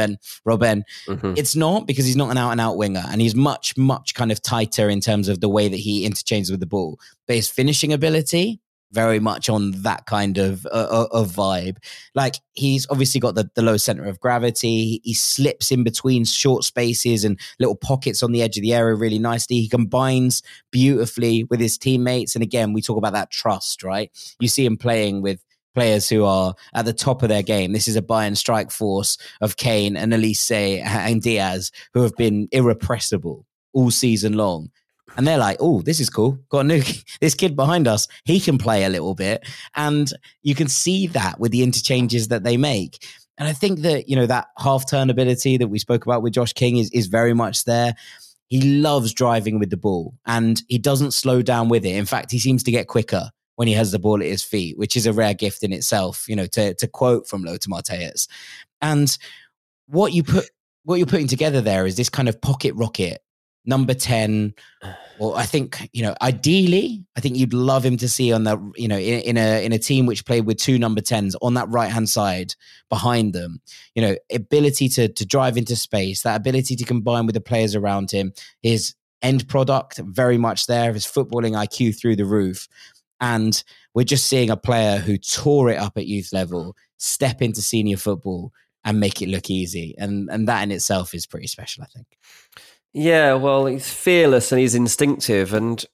Mm-hmm. It's not, because he's not an out-and-out winger, and he's much, much kind of tighter in terms of the way that he interchanges with the ball. But his finishing ability, very much on that kind of vibe. Like, he's obviously got the low center of gravity. He slips in between short spaces and little pockets on the edge of the area really nicely. He combines beautifully with his teammates. And again, we talk about that trust, right? You see him playing with players who are at the top of their game. This is a Bayern strike force of Kane and Elise and Diaz, who have been irrepressible all season long. And they're like, oh, this is cool. Got this kid behind us. He can play a little bit. And you can see that with the interchanges that they make. And I think that, that half-turn ability that we spoke about with Josh King is very much there. He loves driving with the ball, and he doesn't slow down with it. In fact, he seems to get quicker when he has the ball at his feet, which is a rare gift in itself, to quote from Lothar Matthäus. And what you're putting together there is this kind of pocket rocket, number 10. Well, I think, ideally, I think you'd love him to see on the, in a team which played with two number 10s on that right-hand side behind them, ability to drive into space, that ability to combine with the players around him, his end product very much there, his footballing IQ through the roof. And we're just seeing a player who tore it up at youth level, step into senior football and make it look easy. And that in itself is pretty special, I think. Yeah, well, he's fearless and he's instinctive. And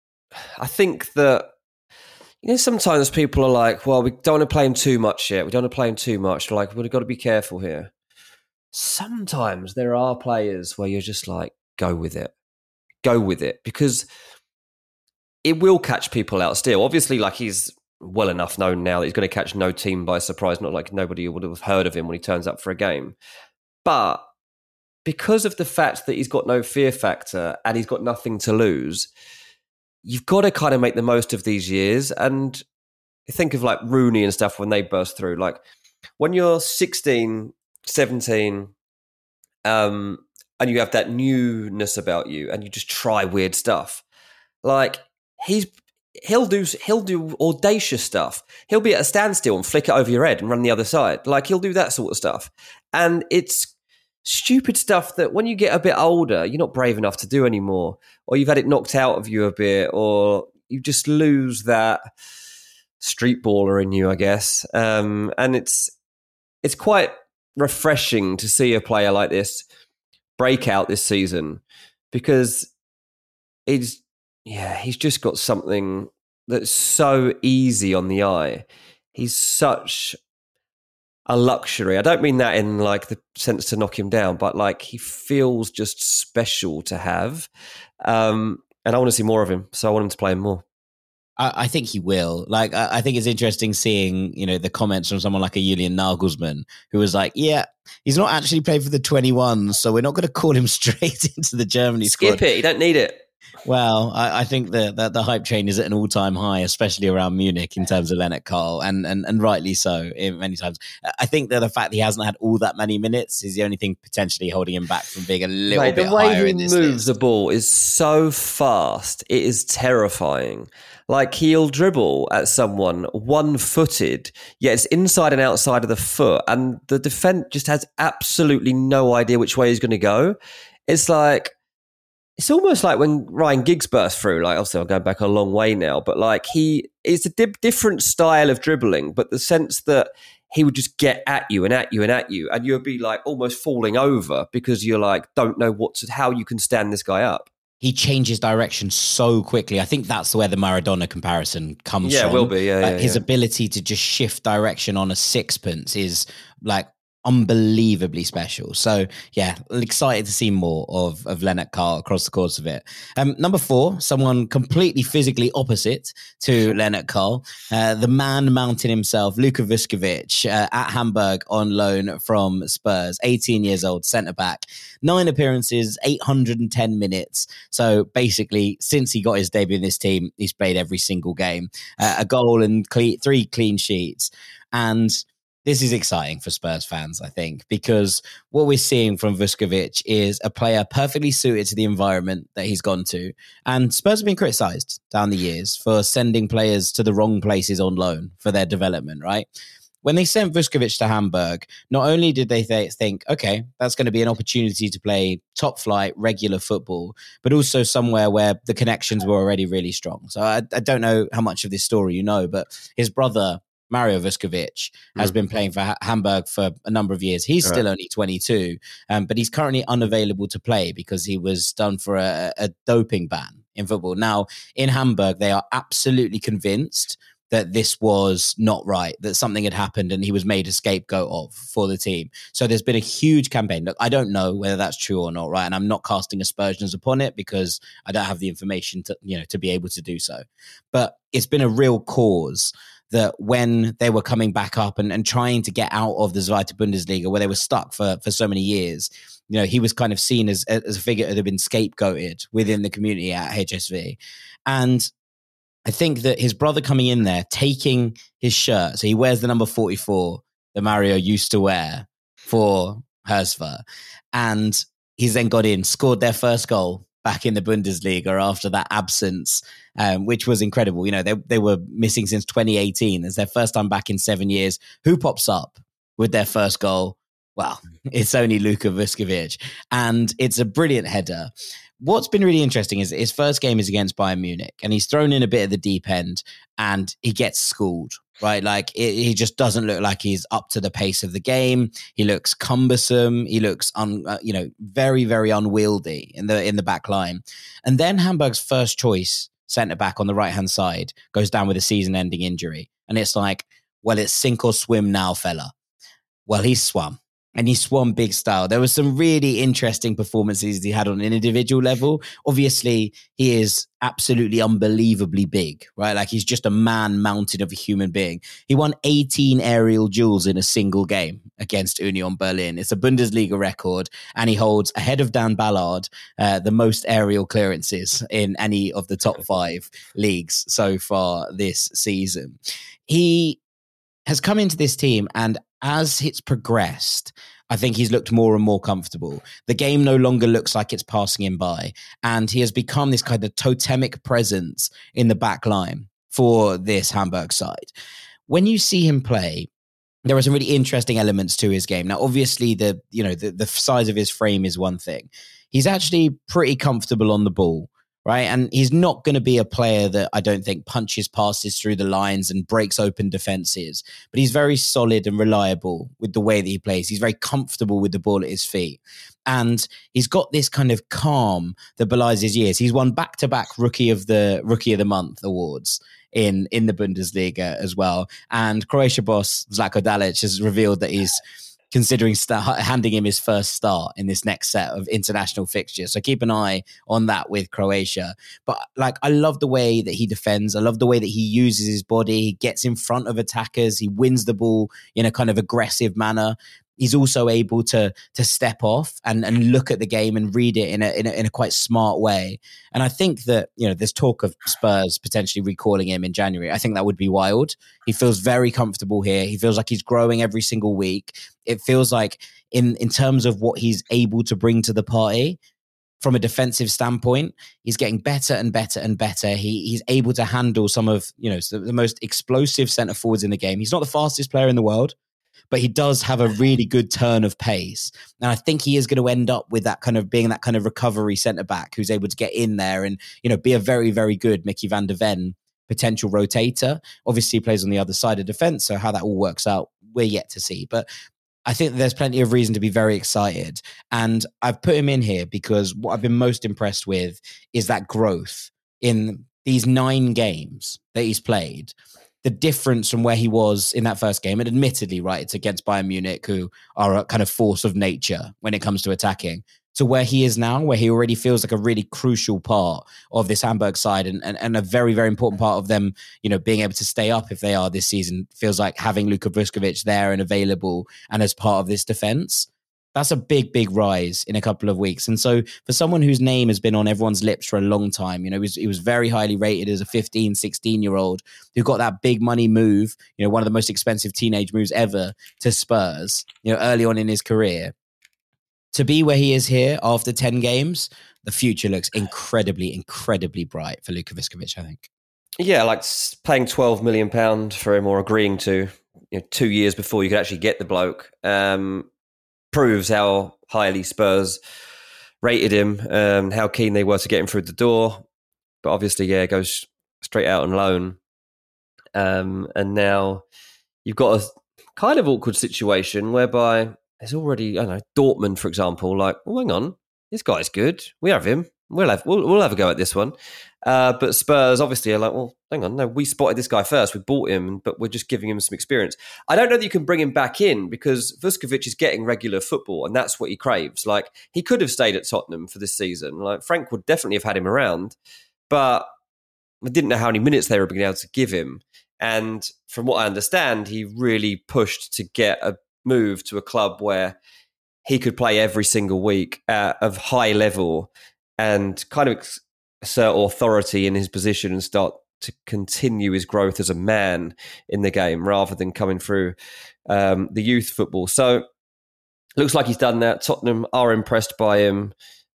I think that, sometimes people are like, well, we don't want to play him too much yet. We don't want to play him too much. We're like, we've got to be careful here. Sometimes there are players where you're just like, go with it. Go with it. Because it will catch people out still. Obviously, like, he's well enough known now that he's going to catch no team by surprise. Not like nobody would have heard of him when he turns up for a game. But because of the fact that he's got no fear factor and he's got nothing to lose, you've got to kind of make the most of these years. And think of like Rooney and stuff when they burst through. Like, when you're 16, 17, and you have that newness about you and you just try weird stuff, like, he'll do audacious stuff. He'll be at a standstill and flick it over your head and run the other side. Like, he'll do that sort of stuff. And it's stupid stuff that when you get a bit older, you're not brave enough to do anymore, or you've had it knocked out of you a bit, or you just lose that street baller in you, I guess. And it's quite refreshing to see a player like this break out this season, because he's just got something that's so easy on the eye. He's such a luxury. I don't mean that in like the sense to knock him down, but like, he feels just special to have. And I want to see more of him. So I want him to play him more. I think he will. Like, I think it's interesting seeing, the comments from someone like a Julian Nagelsmann, who was like, yeah, he's not actually played for the 21s, so we're not going to call him straight into the Germany squad. Skip it. You don't need it. Well, I think the hype train is at an all-time high, especially around Munich in terms of Lennart Karl, and rightly so many times. I think that the fact that he hasn't had all that many minutes is the only thing potentially holding him back from being a little bit higher in this list. The way he moves the ball is so fast, it is terrifying. Like, he'll dribble at someone one-footed, yet it's inside and outside of the foot, and the defence just has absolutely no idea which way he's going to go. It's almost like when Ryan Giggs burst through. Like, obviously, I'm going back a long way now, but like, it's a different style of dribbling, but the sense that he would just get at you and at you and at you, and you'd be like almost falling over because you're like, don't know how you can stand this guy up. He changes direction so quickly. I think that's where the Maradona comparison comes from. Yeah, it will be. His ability to just shift direction on a sixpence is like unbelievably special. So yeah, excited to see more of Lennart Karl across the course of it. Number 4, someone completely physically opposite to Lennart Karl, the man mountain himself, Luka Vuskovic, at Hamburg on loan from Spurs, 18 years old, centre-back, 9 appearances, 810 minutes. So basically, since he got his debut in this team, he's played every single game, a goal and 3 clean sheets. And this is exciting for Spurs fans, I think, because what we're seeing from Vuskovic is a player perfectly suited to the environment that he's gone to. And Spurs have been criticised down the years for sending players to the wrong places on loan for their development, right? When they sent Vuskovic to Hamburg, not only did they think, okay, that's going to be an opportunity to play top flight, regular football, but also somewhere where the connections were already really strong. So I don't know how much of this story you know, but his brother, Mario Vuskovic, has been playing for Hamburg for a number of years. He's still only 22, but he's currently unavailable to play because he was done for a doping ban in football. Now, in Hamburg, they are absolutely convinced that this was not right, that something had happened and he was made a scapegoat of for the team. So there's been a huge campaign. Look, I don't know whether that's true or not, right? And I'm not casting aspersions upon it because I don't have the information to be able to do so. But it's been a real cause that when they were coming back up and trying to get out of the Zweite Bundesliga, where they were stuck for so many years, he was kind of seen as a figure that had been scapegoated within the community at HSV. And I think that his brother coming in there, taking his shirt, so he wears the number 44 that Mario used to wear for Hersva, and he's then got in, scored their first goal back in the Bundesliga after that absence, which was incredible. They were missing since 2018. It's their first time back in 7 years. Who pops up with their first goal? Well, it's only Luka Vuskovic, and it's a brilliant header. What's been really interesting is his first game is against Bayern Munich, and he's thrown in a bit at the deep end, and he gets schooled, right? Like, he just doesn't look like he's up to the pace of the game. He looks cumbersome. He looks, very, very unwieldy in the back line. And then Hamburg's first choice centre-back on the right-hand side goes down with a season-ending injury. And it's like, well, it's sink or swim now, fella. Well, he swum. And he swam big style. There were some really interesting performances he had on an individual level. Obviously, he is absolutely unbelievably big, right? Like, he's just a man mountain of a human being. He won 18 aerial duels in a single game against Union Berlin. It's a Bundesliga record, and he holds, ahead of Dan Ballard, the most aerial clearances in any of the top 5 leagues so far this season. He has come into this team, and as it's progressed, I think he's looked more and more comfortable. The game no longer looks like it's passing him by, and he has become this kind of totemic presence in the back line for this Hamburg side. When you see him play, there are some really interesting elements to his game. Now, obviously, the size of his frame is one thing. He's actually pretty comfortable on the ball, right? And he's not going to be a player that I don't think punches passes through the lines and breaks open defenses, but he's very solid and reliable with the way that he plays. He's very comfortable with the ball at his feet. And he's got this kind of calm that belies his years. He's won back-to-back Rookie of the Month awards in the Bundesliga as well. And Croatia boss Zlatko Dalic has revealed that he's considering handing him his first start in this next set of international fixtures. So keep an eye on that with Croatia. But I love the way that he defends. I love the way that he uses his body. He gets in front of attackers. He wins the ball in a kind of aggressive manner. he's also able to step off and look at the game and read it in a quite smart way. And I think that, there's talk of Spurs potentially recalling him in January. I think that would be wild. He feels very comfortable here. He feels like he's growing every single week. It feels like in terms of what he's able to bring to the party, from a defensive standpoint, he's getting better and better and better. He's able to handle some of, the most explosive centre forwards in the game. He's not the fastest player in the world, but he does have a really good turn of pace. And I think he is going to end up with that kind of being that kind of recovery centre back who's able to get in there and, be a very, very good Mickey van der Ven potential rotator. Obviously he plays on the other side of defence. So how that all works out, we're yet to see. But I think there's plenty of reason to be very excited. And I've put him in here because what I've been most impressed with is that growth in these 9 games that he's played. The difference from where he was in that first game, and admittedly, right, it's against Bayern Munich, who are a kind of force of nature when it comes to attacking, to where he is now, where he already feels like a really crucial part of this Hamburg side and a very, very important part of them, being able to stay up if they are this season. Feels like having Luka Vuskovic there and available and as part of this defense. That's a big, big rise in a couple of weeks. And so for someone whose name has been on everyone's lips for a long time, he was very highly rated as a 15, 16-year-old who got that big money move, one of the most expensive teenage moves ever to Spurs, early on in his career. To be where he is here after 10 games, the future looks incredibly, incredibly bright for Luka Vuskovic, I think. Yeah, like paying £12 million for him or agreeing to 2 years before you could actually get the bloke. Proves how highly Spurs rated him, how keen they were to get him through the door. But obviously, it goes straight out on loan. And now you've got a kind of awkward situation whereby there's already, Dortmund, for example, like, well, hang on, this guy's good. We have him. We'll have a go at this one. But Spurs obviously are like, well, hang on, no, we spotted this guy first. We bought him, but we're just giving him some experience. I don't know that you can bring him back in because Vuskovic is getting regular football and that's what he craves. Like, he could have stayed at Tottenham for this season. Like, Frank would definitely have had him around, but I didn't know how many minutes they were being able to give him. And from what I understand, he really pushed to get a move to a club where he could play every single week of high level and kind of assert authority in his position and start to continue his growth as a man in the game rather than coming through the youth football. So looks like he's done that. Tottenham are impressed by him.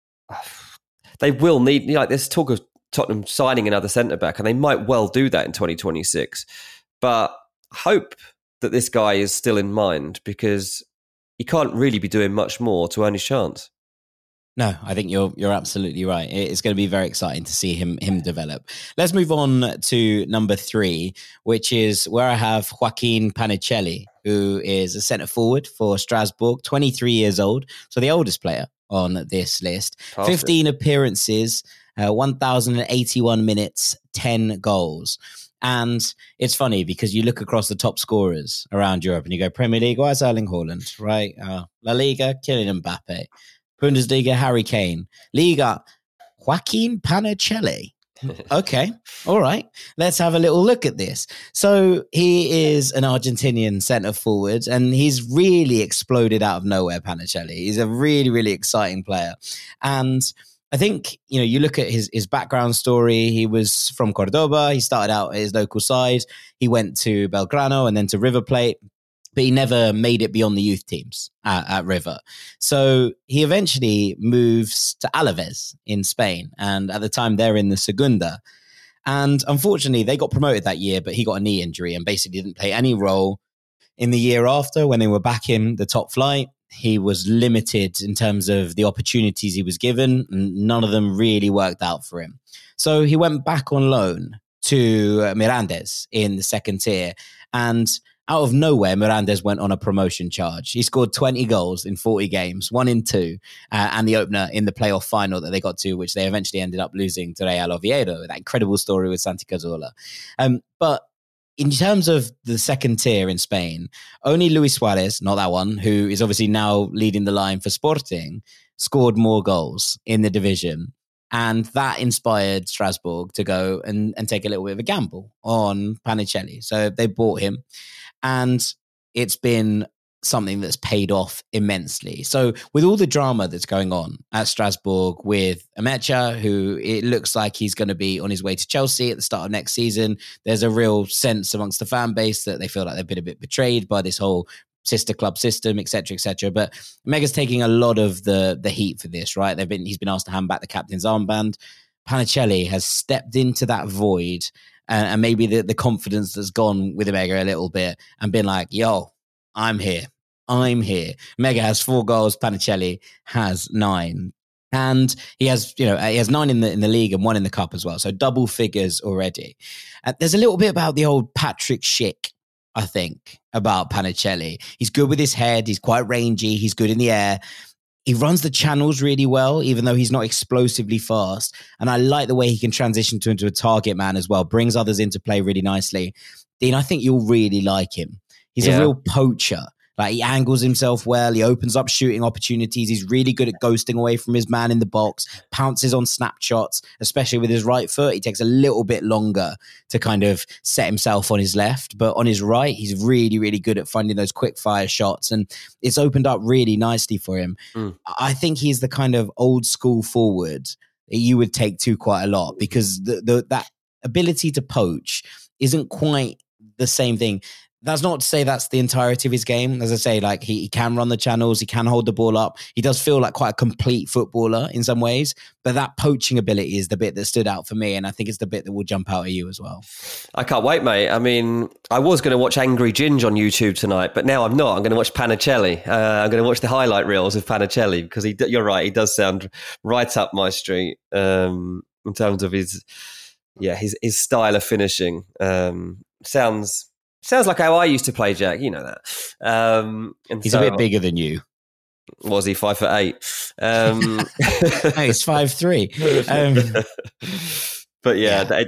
They will need, there's talk of Tottenham signing another centre-back, and they might well do that in 2026. But I hope that this guy is still in mind because he can't really be doing much more to earn his chance. No, I think you're absolutely right. It's going to be very exciting to see him develop. Let's move on to number 3, which is where I have Joaquin Panicelli, who is a centre forward for Strasbourg, 23 years old. So the oldest player on this list. Perfect. 15 appearances, 1,081 minutes, 10 goals. And it's funny because you look across the top scorers around Europe and you go, Premier League, why is Erling Haaland, right? La Liga, Kylian Mbappe. Bundesliga, Harry Kane. Liga, Joaquin Panicelli. Okay, all right. Let's have a little look at this. So he is an Argentinian centre forward and he's really exploded out of nowhere, Panicelli. He's a really, really exciting player. And I think, you look at his background story. He was from Cordoba. He started out at his local side. He went to Belgrano and then to River Plate. But he never made it beyond the youth teams at River. So he eventually moves to Alaves in Spain. And at the time, they're in the Segunda. And unfortunately, they got promoted that year, but he got a knee injury and basically didn't play any role in the year after when they were back in the top flight. He was limited in terms of the opportunities he was given. And none of them really worked out for him. So he went back on loan to Mirandes in the second tier. And out of nowhere, Mirandes went on a promotion charge. He scored 20 goals in 40 games, 1 in 2, and the opener in the playoff final that they got to, which they eventually ended up losing to Real Oviedo. That incredible story with Santi Cazorla. But in terms of the second tier in Spain, only Luis Suarez, not that one, who is obviously now leading the line for Sporting, scored more goals in the division. And that inspired Strasbourg to go and take a little bit of a gamble on Panicelli. So they bought him. And it's been something that's paid off immensely. So with all the drama that's going on at Strasbourg with Amecha, who it looks like he's going to be on his way to Chelsea at the start of next season, there's a real sense amongst the fan base that they feel like they've been a bit betrayed by this whole sister club system, etc., etc. But Mega's taking a lot of the heat for this, right? He's been asked to hand back the captain's armband. Panicelli has stepped into that void and maybe the confidence that's gone with Mega a little bit and been like, yo, I'm here. Mega has 4 goals. Panicelli has 9. And he has 9 in the league and 1 in the cup as well. So double figures already. There's a little bit about the old Patrick Schick, I think, about Panicelli. He's good with his head. He's quite rangy. He's good in the air. He runs the channels really well, even though he's not explosively fast. And I like the way he can transition into a target man as well. Brings others into play really nicely. Dean, I think you'll really like him. He's a real poacher. Like, he angles himself well. He opens up shooting opportunities. He's really good at ghosting away from his man in the box, pounces on snapshots, especially with his right foot. He takes a little bit longer to kind of set himself on his left, but on his right, he's really, really good at finding those quick fire shots. And it's opened up really nicely for him. I think he's the kind of old school forward that you would take to quite a lot, because that ability to poach isn't quite the same thing. That's not to say that's the entirety of his game. As I say, like, he can run the channels, he can hold the ball up. He does feel like quite a complete footballer in some ways, but that poaching ability is the bit that stood out for me, and I think it's the bit that will jump out at you as well. I can't wait, mate. I mean, I was going to watch Angry Ginge on YouTube tonight, but now I'm not. I'm going to watch Panicelli. I'm going to watch the highlight reels of Panicelli, because you're right, he does sound right up my street in terms of his style of finishing. Sounds like how I used to play, Jack. You know that. He's a bit bigger than you. Was he 5'8"? No, he's 5'3". But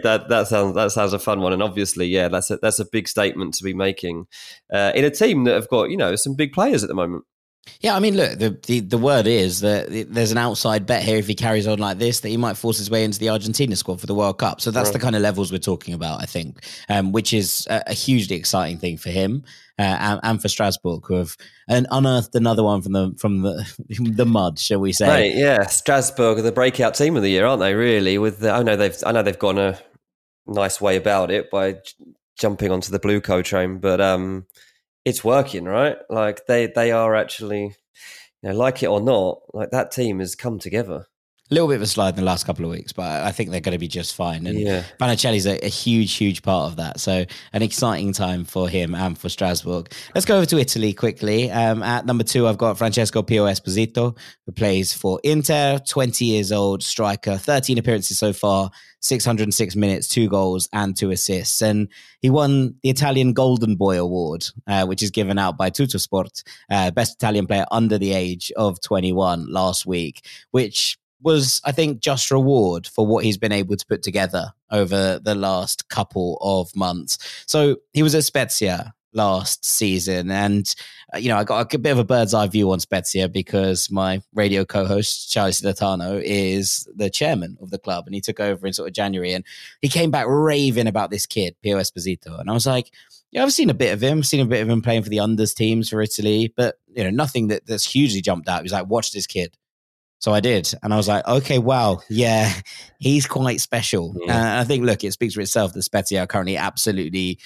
that sounds a fun one, and obviously, that's a big statement to be making in a team that have got some big players at the moment. Yeah, I mean, look, the word is that there's an outside bet here, if he carries on like this, that he might force his way into the Argentina squad for the World Cup. So that's the kind of levels we're talking about, I think, which is a hugely exciting thing for him and for Strasbourg, who have unearthed another one from the mud, shall we say? Right, yeah, Strasbourg are the breakout team of the year, aren't they? Really, I know they've gone a nice way about it by jumping onto the Blueco train, but it's working, right? Like, they are actually, like it or not, like, that team has come together. A little bit of a slide in the last couple of weeks, but I think they're going to be just fine. And Panicelli's a huge, huge part of that. So an exciting time for him and for Strasbourg. Let's go over to Italy quickly. At number 2, I've got Francesco Pio Esposito, who plays for Inter, 20 years old, striker, 13 appearances so far, 606 minutes, 2 goals and 2 assists. And he won the Italian Golden Boy Award, which is given out by Tuttosport, best Italian player under the age of 21 last week, which was, I think, just reward for what he's been able to put together over the last couple of months. So he was at Spezia last season, and I got a bit of a bird's eye view on Spezia because my radio co-host Charlie Cilatano is the chairman of the club, and he took over in sort of January, and he came back raving about this kid, Pio Esposito, and I was like, yeah, I've seen a bit of him. I've seen a bit of him playing for the unders teams for Italy, but nothing that's hugely jumped out. He was like, watch this kid. So I did. And I was like, okay, wow. Yeah, he's quite special. And I think, look, it speaks for itself that Spezia are currently absolutely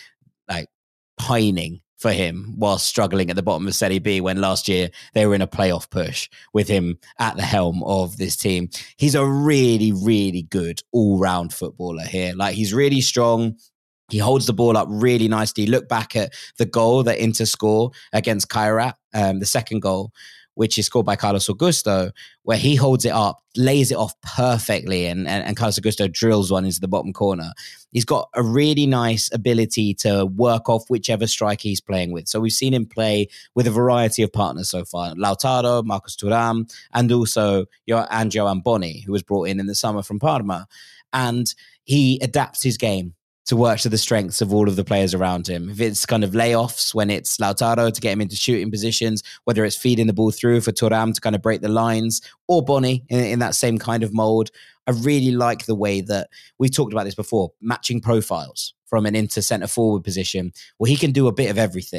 pining for him whilst struggling at the bottom of Serie B, when last year they were in a playoff push with him at the helm of this team. He's a really, really good all-round footballer here. Like, he's really strong. He holds the ball up really nicely. Look back at the goal that Inter score against Kairat, the second goal, which is scored by Carlos Augusto, where he holds it up, lays it off perfectly, and Carlos Augusto drills one into the bottom corner. He's got a really nice ability to work off whichever striker he's playing with. So we've seen him play with a variety of partners so far. Lautaro, Marcus Thuram, and also Joan Boni, who was brought in the summer from Parma. And he adapts his game to work to the strengths of all of the players around him. If it's kind of layoffs, when it's Lautaro to get him into shooting positions, whether it's feeding the ball through for Thuram to kind of break the lines, or Boni in that same kind of mold. I really like the way that we talked about this before, matching profiles from an Inter centre forward position, where he can do a bit of everything.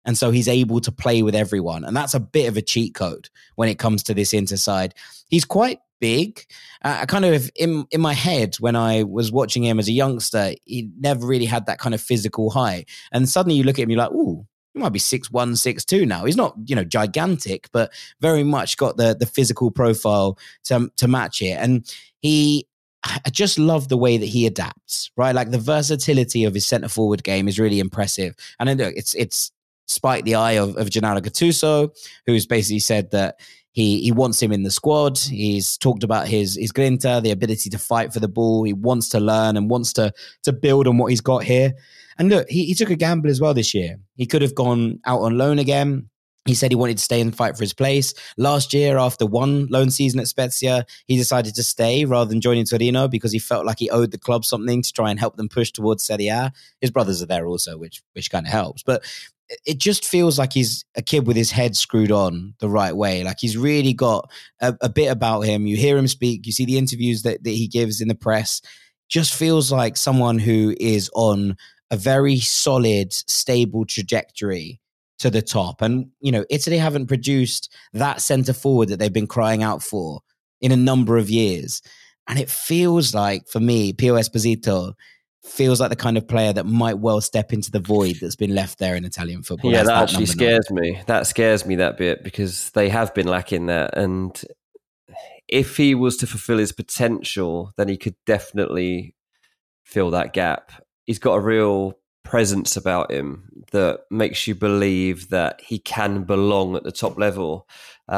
And so he's able to play with everyone. And that's a bit of a cheat code when it comes to this Inter side. He's quite big. I kind of, in my head, when I was watching him as a youngster, he never really had that kind of physical height. And suddenly you look at him, you're like, ooh, he might be 6'1", 6'2" now. He's not, gigantic, but very much got the physical profile to match it. And I just love the way that he adapts, right? Like the versatility of his centre forward game is really impressive. And then look, it's spiked the eye of Gennaro Gattuso, who's basically said that he wants him in the squad. He's talked about his grinta, the ability to fight for the ball. He wants to learn and wants to build on what he's got here. And look, he took a gamble as well this year. He could have gone out on loan again. He said he wanted to stay and fight for his place. Last year, after one loan season at Spezia, he decided to stay rather than joining Torino because he felt like he owed the club something to try and help them push towards Serie A. His brothers are there also, which kind of helps. But it just feels like he's a kid with his head screwed on the right way. Like he's really got a bit about him. You hear him speak. You see the interviews that he gives in the press. Just feels like someone who is on a very solid, stable trajectory to the top. And, Italy haven't produced that centre forward that they've been crying out for in a number of years. And it feels like, for me, Pio Esposito feels like the kind of player that might well step into the void that's been left there in Italian football. Yeah, that actually scares me. That scares me that bit because they have been lacking that. And if he was to fulfill his potential, then he could definitely fill that gap. He's got a real presence about him that makes you believe that he can belong at the top level.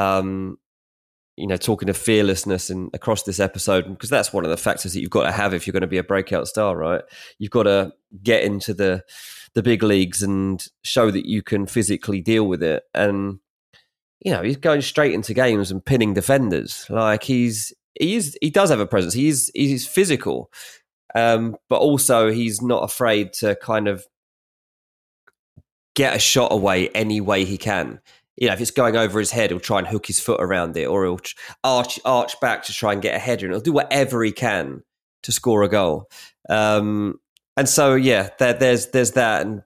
Talking of fearlessness and across this episode, because that's one of the factors that you've got to have if you're going to be a breakout star, right? You've got to get into the big leagues and show that you can physically deal with it. And, he's going straight into games and pinning defenders. Like he does have a presence. He's physical. But also he's not afraid to kind of get a shot away any way he can. If it's going over his head, he'll try and hook his foot around it, or he'll arch back to try and get a header, and he'll do whatever he can to score a goal. And so, yeah, there's that, and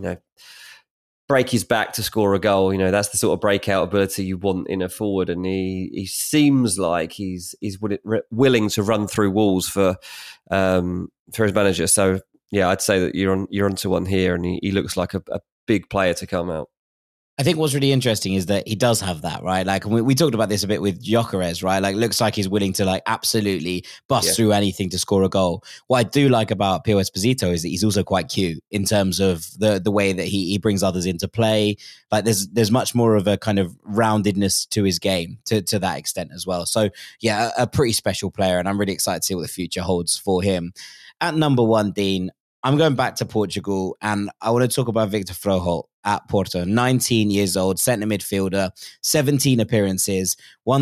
break his back to score a goal. That's the sort of breakout ability you want in a forward, and he seems like he's willing to run through walls for his manager. So yeah, I'd say that you're onto one here, and he looks like a big player to come out. I think what's really interesting is that he does have that, right? Like we talked about this a bit with Gyökeres, right? Like looks like he's willing to absolutely bust through anything to score a goal. What I do like about Pio Esposito is that he's also quite cute in terms of the way that he brings others into play. Like there's much more of a kind of roundedness to his game to that extent as well. So yeah, a pretty special player, and I'm really excited to see what the future holds for him. At number 1, Dean, I'm going back to Portugal, and I want to talk about Victor Froholt at Porto. 19 years old, centre midfielder, 17 appearances,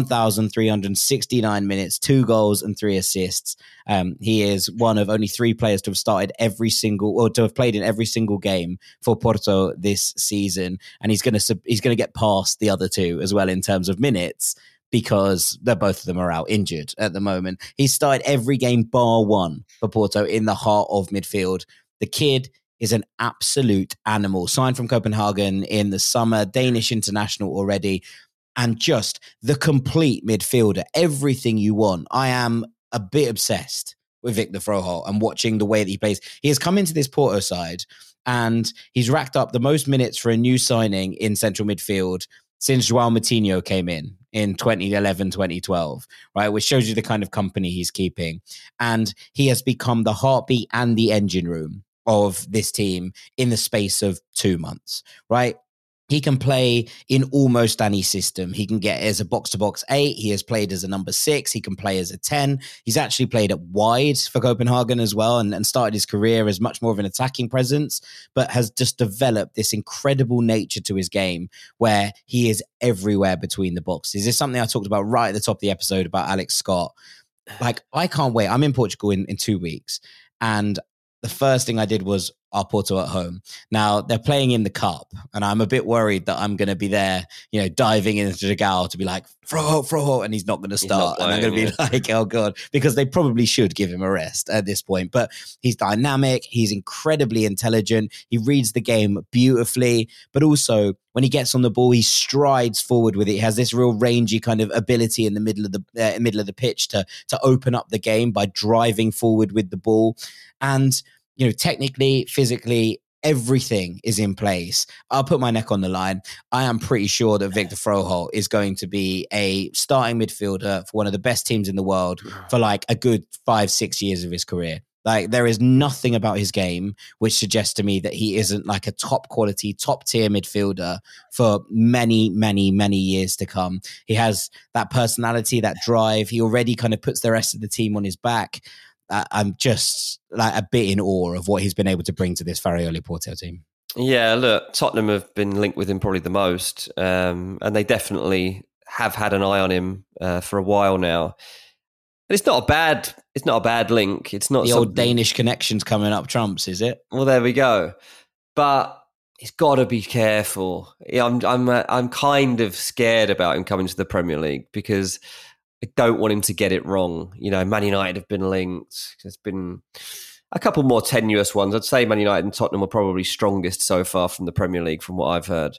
1,369 minutes, 2 goals and 3 assists. He is one of only 3 players to have played in every single game for Porto this season, and he's going to get past the other 2 as well in terms of minutes, because both of them are out injured at the moment. He started every game bar 1 for Porto in the heart of midfield. The kid is an absolute animal. Signed from Copenhagen in the summer, Danish international already, and just the complete midfielder. Everything you want. I am a bit obsessed with Victor Froholt and watching the way that he plays. He has come into this Porto side and he's racked up the most minutes for a new signing in central midfield since João Moutinho came in 2011, 2012, right? Which shows you the kind of company he's keeping. And he has become the heartbeat and the engine room of this team in the space of 2 months, right? He can play in almost any system. He can get as a box-to-box 8. He has played as a number 6. He can play as a 10. He's actually played at wide for Copenhagen as well, and started his career as much more of an attacking presence, but has just developed this incredible nature to his game where he is everywhere between the boxes. This is something I talked about right at the top of the episode about Alex Scott. Like, I can't wait. I'm in Portugal in 2 weeks, and the first thing I did was Porto at home. Now, they're playing in the Cup, and I'm a bit worried that I'm going to be there, diving into the gal to be like, throw, and he's not going to start. And I'm going to be like, oh, God, because they probably should give him a rest at this point. But he's dynamic. He's incredibly intelligent. He reads the game beautifully. But also, when he gets on the ball, he strides forward with it. He has this real rangy kind of ability in the middle of the pitch to open up the game by driving forward with the ball. And technically, physically, everything is in place. I'll put my neck on the line. I am pretty sure that Victor Froholt is going to be a starting midfielder for one of the best teams in the world for like a good 5-6 years of his career. Like, there is nothing about his game which suggests to me that he isn't like a top quality, top tier midfielder for many, many, many years to come. He has that personality, that drive. He already kind of puts the rest of the team on his back. I'm just like a bit in awe of what he's been able to bring to this Farioli Porto team. Yeah, look, Tottenham have been linked with him probably the most, and they definitely have had an eye on him for a while now. And it's not a bad link. It's not the old Danish connections coming up trumps, is it? Well, there we go. But he's got to be careful. I'm kind of scared about him coming to the Premier League because I don't want him to get it wrong. Man United have been linked. There's been a couple more tenuous ones. I'd say Man United and Tottenham are probably strongest so far from the Premier League, from what I've heard.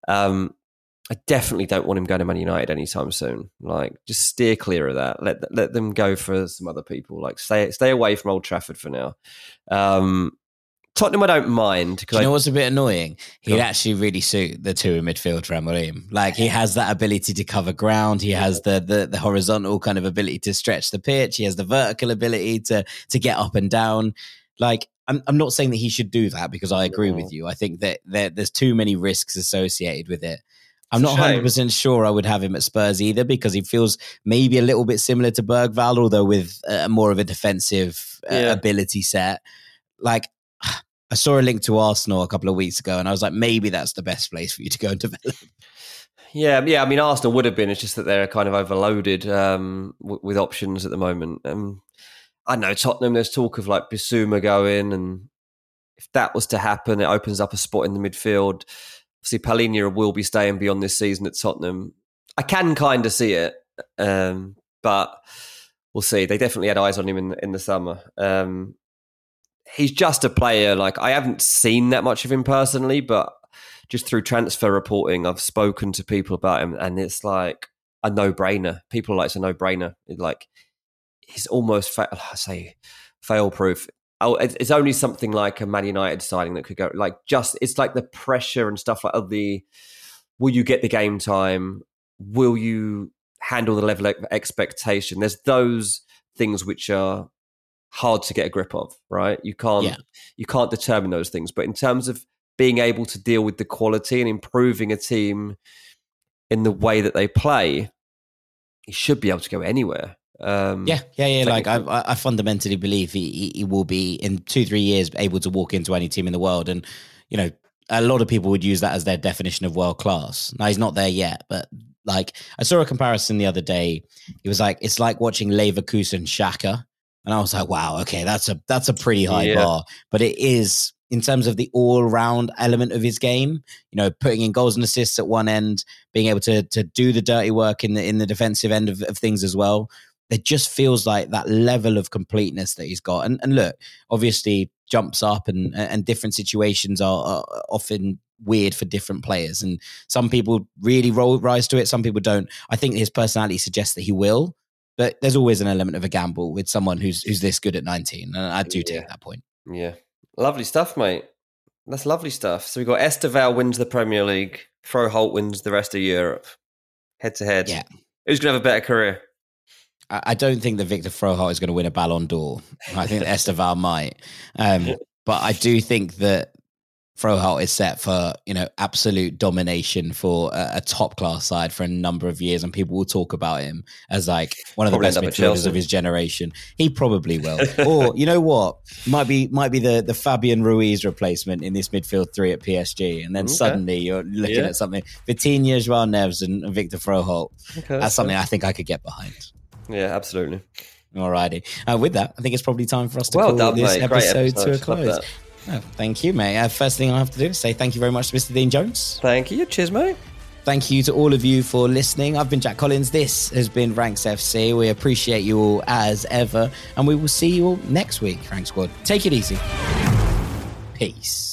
I definitely don't want him going to Man United anytime soon. Like, just steer clear of that. Let them go for some other people. Like, stay away from Old Trafford for now. Tottenham, I don't mind. Do you know what's a bit annoying? He'd actually really suit the two in midfield for Amorim. Like, he has that ability to cover ground. He has the horizontal kind of ability to stretch the pitch. He has the vertical ability to get up and down. Like, I'm not saying that he should do that because I agree with you. I think that there's too many risks associated with it. I'm not 100% sure I would have him at Spurs either because he feels maybe a little bit similar to Bergvall, although with more of a defensive ability set. Like, I saw a link to Arsenal a couple of weeks ago and I was like, maybe that's the best place for you to go and develop. Yeah. I mean, Arsenal would have been. It's just that they're kind of overloaded with options at the moment. I know Tottenham, there's talk of like Bissouma going, and if that was to happen, it opens up a spot in the midfield. Obviously, Palhinha will be staying beyond this season at Tottenham. I can kind of see it, but we'll see. They definitely had eyes on him in the summer. He's just a player. Like, I haven't seen that much of him personally, but just through transfer reporting, I've spoken to people about him, and it's like a no-brainer. People are like, it's a no-brainer. Like, he's almost, fail-proof. Oh, it's only something like a Man United signing that could go, like, just, it's like the pressure and stuff like will you get the game time? Will you handle the level of expectation? There's those things which are hard to get a grip of, right? You can't determine those things. But in terms of being able to deal with the quality and improving a team in the way that they play, he should be able to go anywhere. Like, I fundamentally believe he will be in 2-3 years able to walk into any team in the world. And, a lot of people would use that as their definition of world class. Now, he's not there yet, but like, I saw a comparison the other day. It was like, it's like watching Leverkusen Xhaka. And I was like, wow, okay, that's a pretty high bar. But it is, in terms of the all-round element of his game, putting in goals and assists at one end, being able to do the dirty work in the defensive end of things as well. It just feels like that level of completeness that he's got. And look, obviously jumps up and different situations are often weird for different players. And some people really rise to it. Some people don't. I think his personality suggests that he will. But there's always an element of a gamble with someone who's this good at 19. And I do take that point. Yeah. Lovely stuff, mate. That's lovely stuff. So we've got Esteval wins the Premier League. Froholt wins the rest of Europe. Head to head. Yeah. Who's going to have a better career? I don't think that Victor Froholt is going to win a Ballon d'Or. I think that Esteval might. But I do think that Froholt is set for, absolute domination for a top-class side for a number of years, and people will talk about him as like one of the best midfielders of his generation. He probably will. Or, you know what? Might be the Fabian Ruiz replacement in this midfield three at PSG, and then suddenly you're looking at something. Vitinha, João Neves, and Victor Froholt. That's something I think I could get behind. Yeah, absolutely. Alrighty. With that, I think it's probably time for us to call this episode to a close. Oh, thank you, mate. First thing I have to do is say thank you very much to Mr. Dean Jones. Thank you. Cheers, mate. Thank you to all of you for listening. I've been Jack Collins. This has been Ranks FC. We appreciate you all as ever, and we will see you all next week, Rank Squad. Take it easy. Peace.